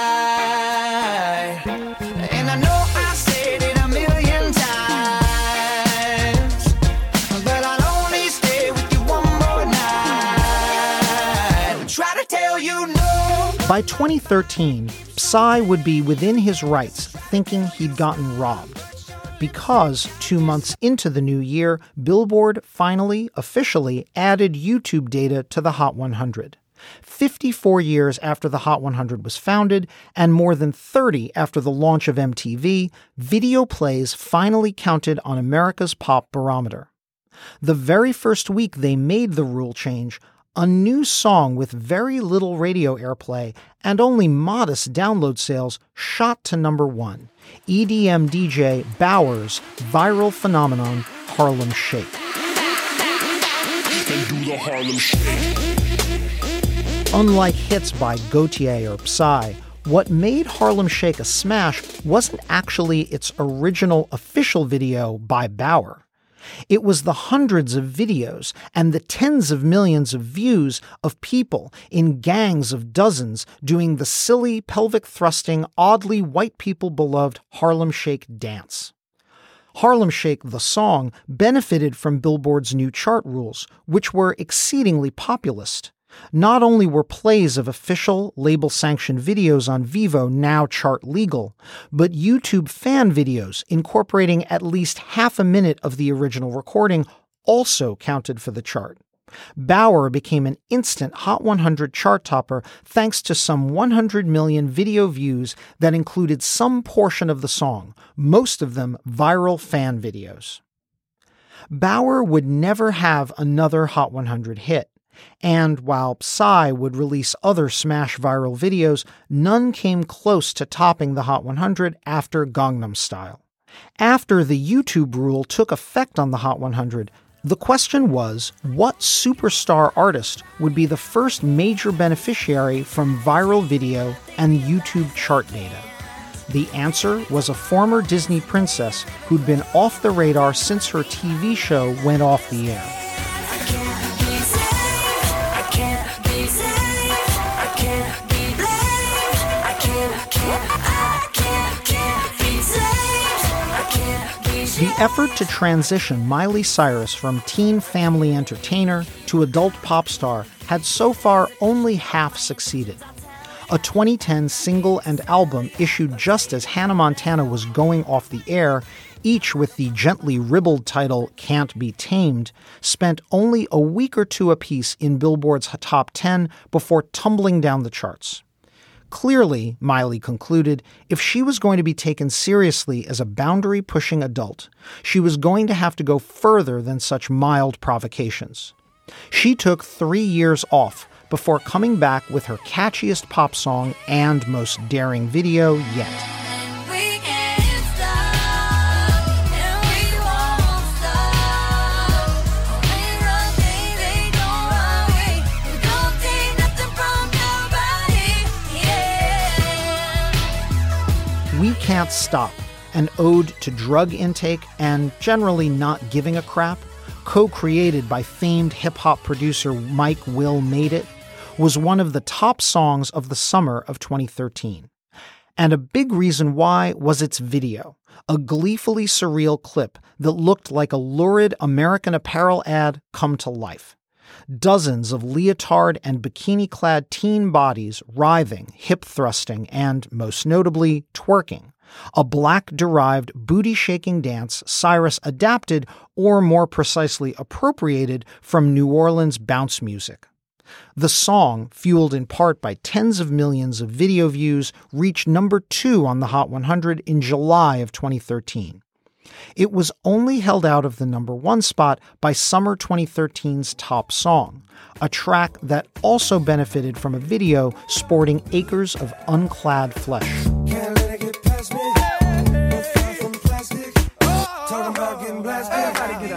And I know I said it a million times, but I'll only stay with you one more night. Try to tell you no. By twenty thirteen, Psy would be within his rights thinking he'd gotten robbed. Because two months into the new year, Billboard finally, officially added YouTube data to the Hot one hundred. fifty-four years after the Hot one hundred was founded, and more than thirty after the launch of M T V, video plays finally counted on America's pop barometer. The very first week they made the rule change, a new song with very little radio airplay and only modest download sales shot to number one, E D M D J Bauer's viral phenomenon, Harlem Shake. Do the Harlem Shake. Unlike hits by Gautier or Psy, what made Harlem Shake a smash wasn't actually its original official video by Bauer. It was the hundreds of videos and the tens of millions of views of people in gangs of dozens doing the silly, pelvic-thrusting, oddly white people beloved Harlem Shake dance. Harlem Shake, the song, benefited from Billboard's new chart rules, which were exceedingly populist. Not only were plays of official label-sanctioned videos on Vevo now chart legal, but YouTube fan videos incorporating at least half a minute of the original recording also counted for the chart. Bauer became an instant Hot one hundred chart topper thanks to some one hundred million video views that included some portion of the song, most of them viral fan videos. Bauer would never have another Hot one hundred hit. And while Psy would release other smash viral videos, none came close to topping the Hot one hundred after Gangnam Style. After the YouTube rule took effect on the Hot one hundred, the question was, what superstar artist would be the first major beneficiary from viral video and YouTube chart data? The answer was a former Disney princess who'd been off the radar since her T V show went off the air. The effort to transition Miley Cyrus from teen family entertainer to adult pop star had so far only half succeeded. A twenty ten single and album issued just as Hannah Montana was going off the air, each with the gently ribald title Can't Be Tamed, spent only a week or two apiece in Billboard's top ten before tumbling down the charts. Clearly, Miley concluded, if she was going to be taken seriously as a boundary-pushing adult, she was going to have to go further than such mild provocations. She took three years off before coming back with her catchiest pop song and most daring video yet. We Can't Stop, an ode to drug intake and generally not giving a crap, co-created by famed hip-hop producer Mike Will Made It, was one of the top songs of the summer of twenty thirteen. And a big reason why was its video, a gleefully surreal clip that looked like a lurid American Apparel ad come to life. Dozens of leotard and bikini-clad teen bodies writhing, hip-thrusting, and, most notably, twerking. A black-derived booty-shaking dance Cyrus adapted, or more precisely appropriated, from New Orleans bounce music. The song, fueled in part by tens of millions of video views, reached number two on the Hot one hundred in July of twenty thirteen. It was only held out of the number one spot by summer twenty thirteen's Top Song, a track that also benefited from a video sporting acres of unclad flesh. Can't let it get past me. No far from plastic. Talking about getting blasted.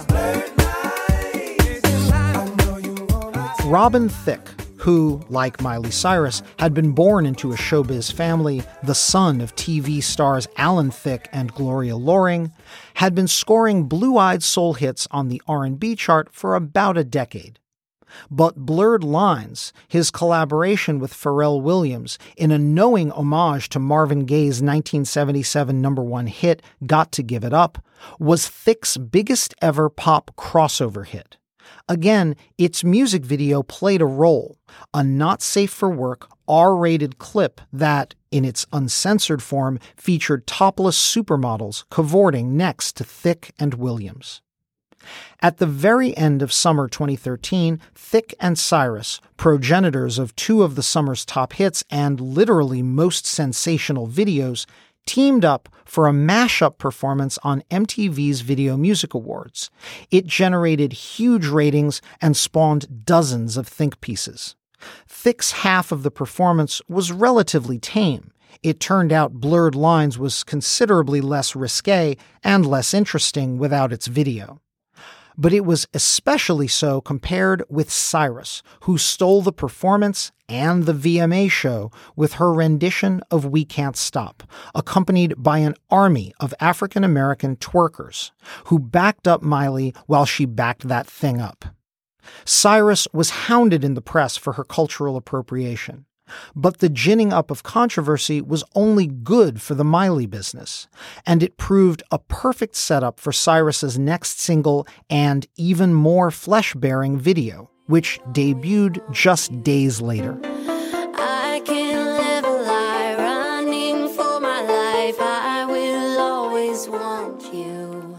Robin Thicke, who, like Miley Cyrus, had been born into a showbiz family, the son of T V stars Alan Thicke and Gloria Loring, had been scoring blue-eyed soul hits on the R and B chart for about a decade. But Blurred Lines, his collaboration with Pharrell Williams in a knowing homage to Marvin Gaye's nineteen seventy-seven number one hit, Got to Give It Up, was Thicke's biggest ever pop crossover hit. Again, its music video played a role, a not-safe-for-work R-rated clip that, in its uncensored form, featured topless supermodels cavorting next to Thicke and Williams. At the very end of summer twenty thirteen, Thicke and Cyrus, progenitors of two of the summer's top hits and literally most sensational videos, teamed up for a mashup performance on M T V's Video Music Awards. It generated huge ratings and spawned dozens of think pieces. Thicke's half of the performance was relatively tame. It turned out Blurred Lines was considerably less risque and less interesting without its video. But it was especially so compared with Cyrus, who stole the performance and the V M A show with her rendition of We Can't Stop, accompanied by an army of African-American twerkers who backed up Miley while she backed that thing up. Cyrus was hounded in the press for her cultural appropriation. But the ginning up of controversy was only good for the Miley business, and it proved a perfect setup for Cyrus's next single and even more flesh-bearing video, which debuted just days later. I can't live a lie, running for my life. I will always want you.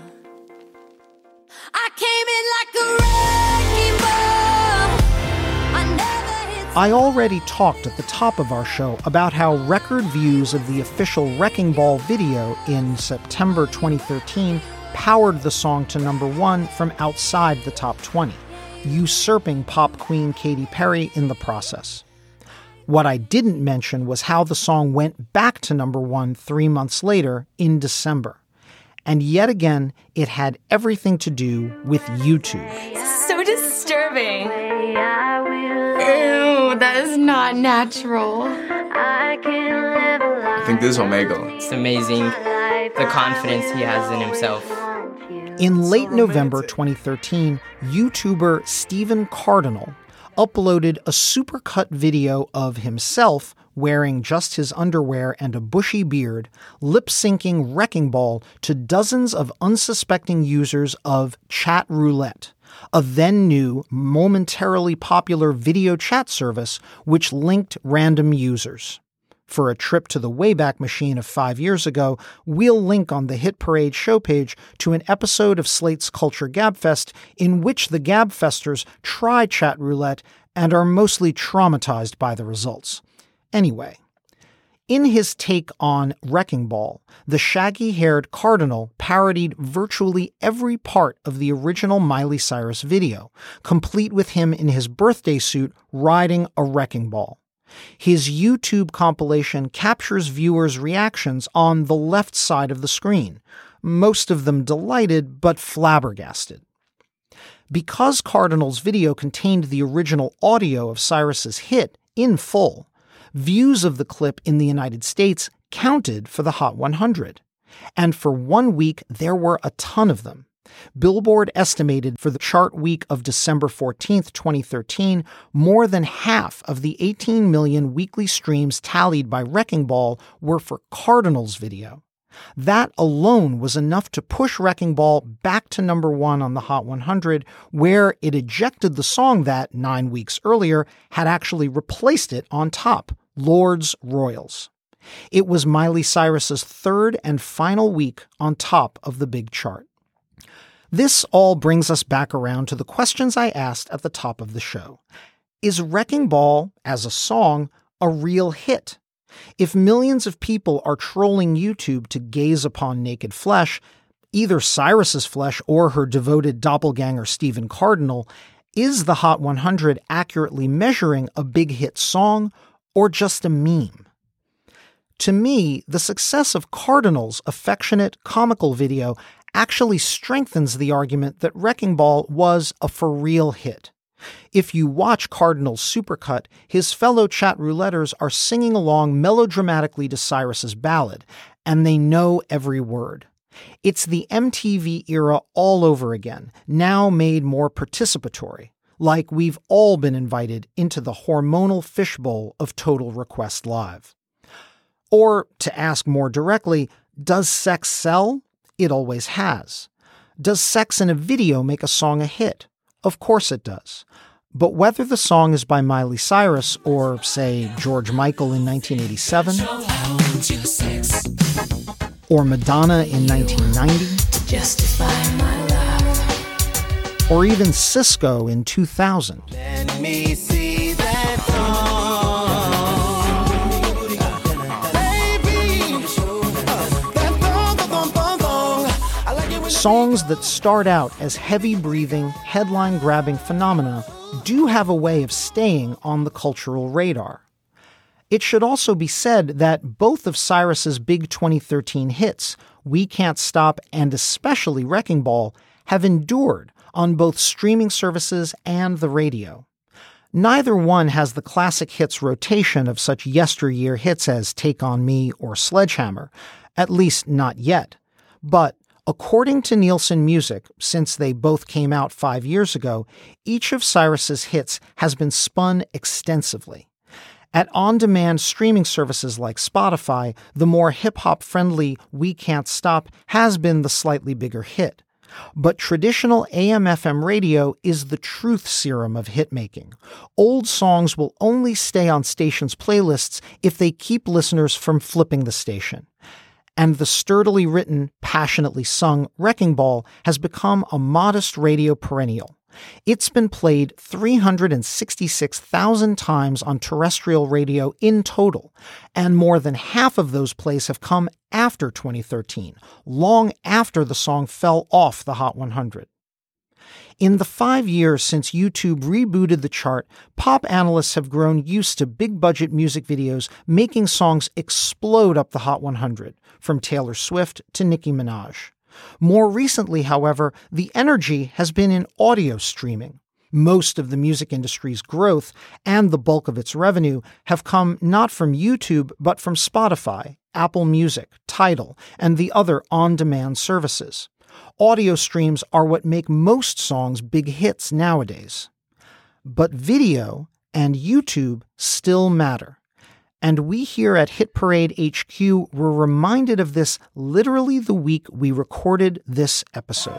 I came in like a wrecking ball. I never hit. I already talked at the top of our show about how record views of the official Wrecking Ball video in September twenty thirteen powered the song to number one from outside the top twenty, usurping pop queen Katy Perry in the process. What I didn't mention was how the song went back to number one three months later in December. And yet again, it had everything to do with YouTube. So disturbing. Ew, that is not natural. I think this is Omegle. It's amazing the confidence he has in himself. In late November twenty thirteen, YouTuber Stephen Cardinal uploaded a supercut video of himself wearing just his underwear and a bushy beard, lip-syncing Wrecking Ball to dozens of unsuspecting users of Chat Roulette, a then-new, momentarily popular video chat service which linked random users. For a trip to the Wayback Machine of five years ago, we'll link on the Hit Parade show page to an episode of Slate's Culture Gabfest in which the Gabfesters try Chat Roulette and are mostly traumatized by the results. Anyway, in his take on Wrecking Ball, the shaggy-haired Cardinal parodied virtually every part of the original Miley Cyrus video, complete with him in his birthday suit riding a wrecking ball. His YouTube compilation captures viewers' reactions on the left side of the screen, most of them delighted but flabbergasted. Because Cardinal's video contained the original audio of Cyrus's hit in full, views of the clip in the United States counted for the Hot one hundred. And for one week, there were a ton of them. Billboard estimated for the chart week of December fourteenth, twenty thirteen, more than half of the eighteen million weekly streams tallied by Wrecking Ball were for Cardinal's video. That alone was enough to push Wrecking Ball back to number one on the Hot one hundred, where it ejected the song that, nine weeks earlier, had actually replaced it on top, Lord's Royals. It was Miley Cyrus's third and final week on top of the big chart. This all brings us back around to the questions I asked at the top of the show. Is Wrecking Ball, as a song, a real hit? If millions of people are trolling YouTube to gaze upon naked flesh, either Cyrus's flesh or her devoted doppelganger Stephen Cardinal, is the Hot one hundred accurately measuring a big hit song or just a meme? To me, the success of Cardinal's affectionate, comical video actually strengthens the argument that Wrecking Ball was a for-real hit. If you watch Cardinal's supercut, his fellow chat rouletters are singing along melodramatically to Cyrus's ballad, and they know every word. It's the M T V era all over again, now made more participatory, like we've all been invited into the hormonal fishbowl of Total Request Live. Or, to ask more directly, does sex sell? It always has. Does sex in a video make a song a hit? Of course it does. But whether the song is by Miley Cyrus or, say, George Michael in nineteen eighty-seven, or Madonna in nineteen ninety, Justify my love, or even Cisco in two thousand, let me see that song. Baby, Songs that start out as heavy-breathing, headline-grabbing phenomena do have a way of staying on the cultural radar. It should also be said that both of Cyrus's big twenty thirteen hits, We Can't Stop and especially Wrecking Ball, have endured on both streaming services and the radio. Neither one has the classic hits rotation of such yesteryear hits as Take On Me or Sledgehammer, at least not yet. But according to Nielsen Music, since they both came out five years ago, each of Cyrus's hits has been spun extensively. At on-demand streaming services like Spotify, the more hip-hop friendly We Can't Stop has been the slightly bigger hit. But traditional A M F M radio is the truth serum of hitmaking. Old songs will only stay on stations' playlists if they keep listeners from flipping the station. And the sturdily written, passionately sung Wrecking Ball has become a modest radio perennial. It's been played three hundred sixty-six thousand times on terrestrial radio in total, and more than half of those plays have come after twenty thirteen, long after the song fell off the Hot one hundred. In the five years since YouTube rebooted the chart, pop analysts have grown used to big-budget music videos making songs explode up the Hot one hundred, from Taylor Swift to Nicki Minaj. More recently, however, the energy has been in audio streaming. Most of the music industry's growth and the bulk of its revenue have come not from YouTube, but from Spotify, Apple Music, Tidal, and the other on-demand services. Audio streams are what make most songs big hits nowadays. But video and YouTube still matter. And we here at Hit Parade H Q were reminded of this literally the week we recorded this episode.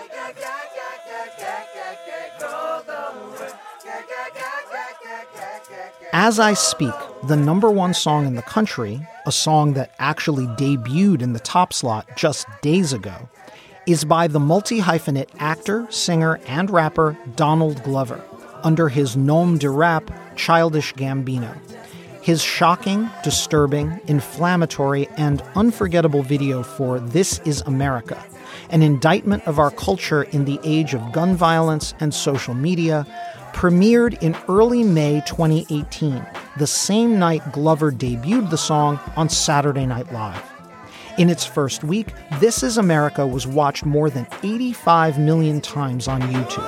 As I speak, the number one song in the country, a song that actually debuted in the top slot just days ago, is by the multi-hyphenate actor, singer, and rapper Donald Glover, under his nom de rap, Childish Gambino. His shocking, disturbing, inflammatory, and unforgettable video for This Is America, an indictment of our culture in the age of gun violence and social media, premiered in early May twenty eighteen, the same night Glover debuted the song on Saturday Night Live. In its first week, This Is America was watched more than eighty-five million times on YouTube.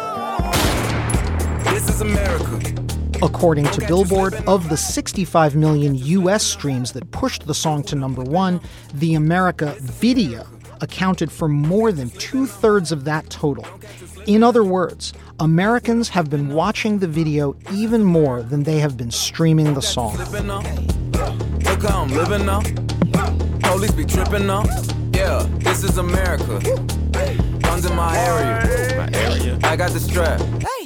This is America. According to Billboard, of the sixty-five million U S streams that pushed the song to number one, the America video accounted for more than two-thirds of that total. In other words, Americans have been watching the video even more than they have been streaming the song. Look how I'm living now. Police be tripping now. Yeah, this is America. Guns in my area. My area. I got the strap.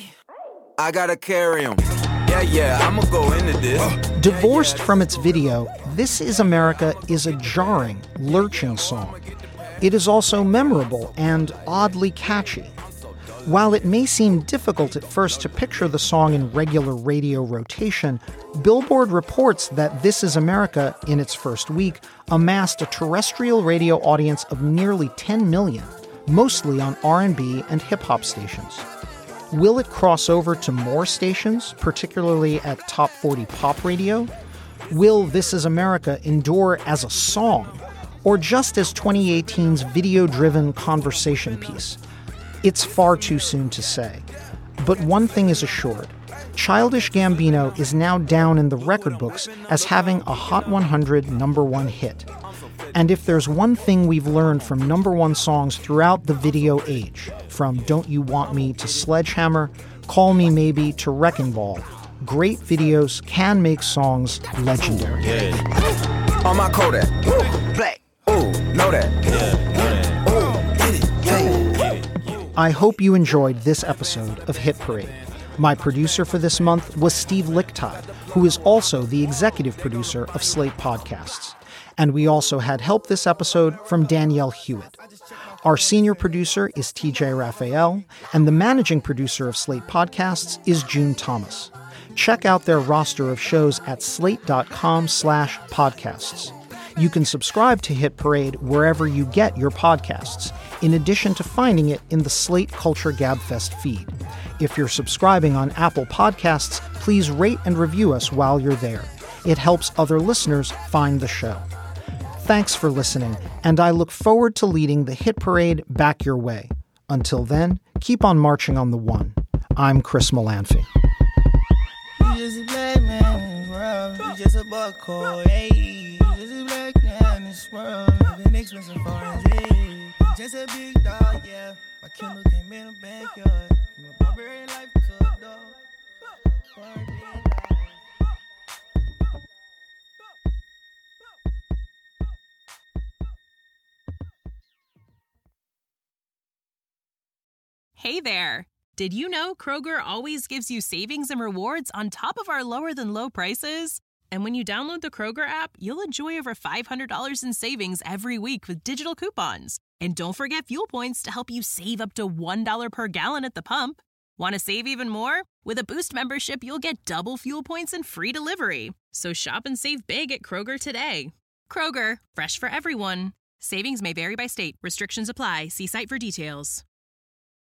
I gotta carry 'em. Yeah, yeah, I'ma go into this. Divorced from its video, This Is America is a jarring, lurching song. It is also memorable and oddly catchy. While it may seem difficult at first to picture the song in regular radio rotation, Billboard reports that This Is America, in its first week, amassed a terrestrial radio audience of nearly ten million, mostly on R and B and hip-hop stations. Will it cross over to more stations, particularly at Top forty Pop Radio? Will This Is America endure as a song, or just as twenty eighteen's video-driven conversation piece? It's far too soon to say. But one thing is assured. Childish Gambino is now down in the record books as having a Hot one hundred number one hit. And if there's one thing we've learned from number one songs throughout the video age, from Don't You Want Me to Sledgehammer, Call Me Maybe to Wrecking Ball, great videos can make songs legendary. Yeah. On my Kodak. Ooh, black. Ooh, know that. Yeah. Ooh, get it. Get it. I hope you enjoyed this episode of Hit Parade. My producer for this month was Steve Lichtide, who is also the executive producer of Slate Podcasts. And we also had help this episode from Danielle Hewitt. Our senior producer is T J Raphael, and the managing producer of Slate Podcasts is June Thomas. Check out their roster of shows at slate.com slash podcasts. You can subscribe to Hit Parade wherever you get your podcasts, in addition to finding it in the Slate Culture Gabfest feed. If you're subscribing on Apple Podcasts, please rate and review us while you're there. It helps other listeners find the show. Thanks for listening, and I look forward to leading the hit parade back your way. Until then, keep on marching on the one. I'm Chris Molanphy. Just a black man in the world. Just a buckhole, hey. Just a black man in this world. Living expensive foreign J. Just a big dog, yeah. My Kindle came in the backyard. From a barbarian life to a dog. Hey there! Did you know Kroger always gives you savings and rewards on top of our lower-than-low prices? And when you download the Kroger app, you'll enjoy over five hundred dollars in savings every week with digital coupons. And don't forget fuel points to help you save up to one dollar per gallon at the pump. Want to save even more? With a Boost membership, you'll get double fuel points and free delivery. So shop and save big at Kroger today. Kroger, fresh for everyone. Savings may vary by state. Restrictions apply. See site for details.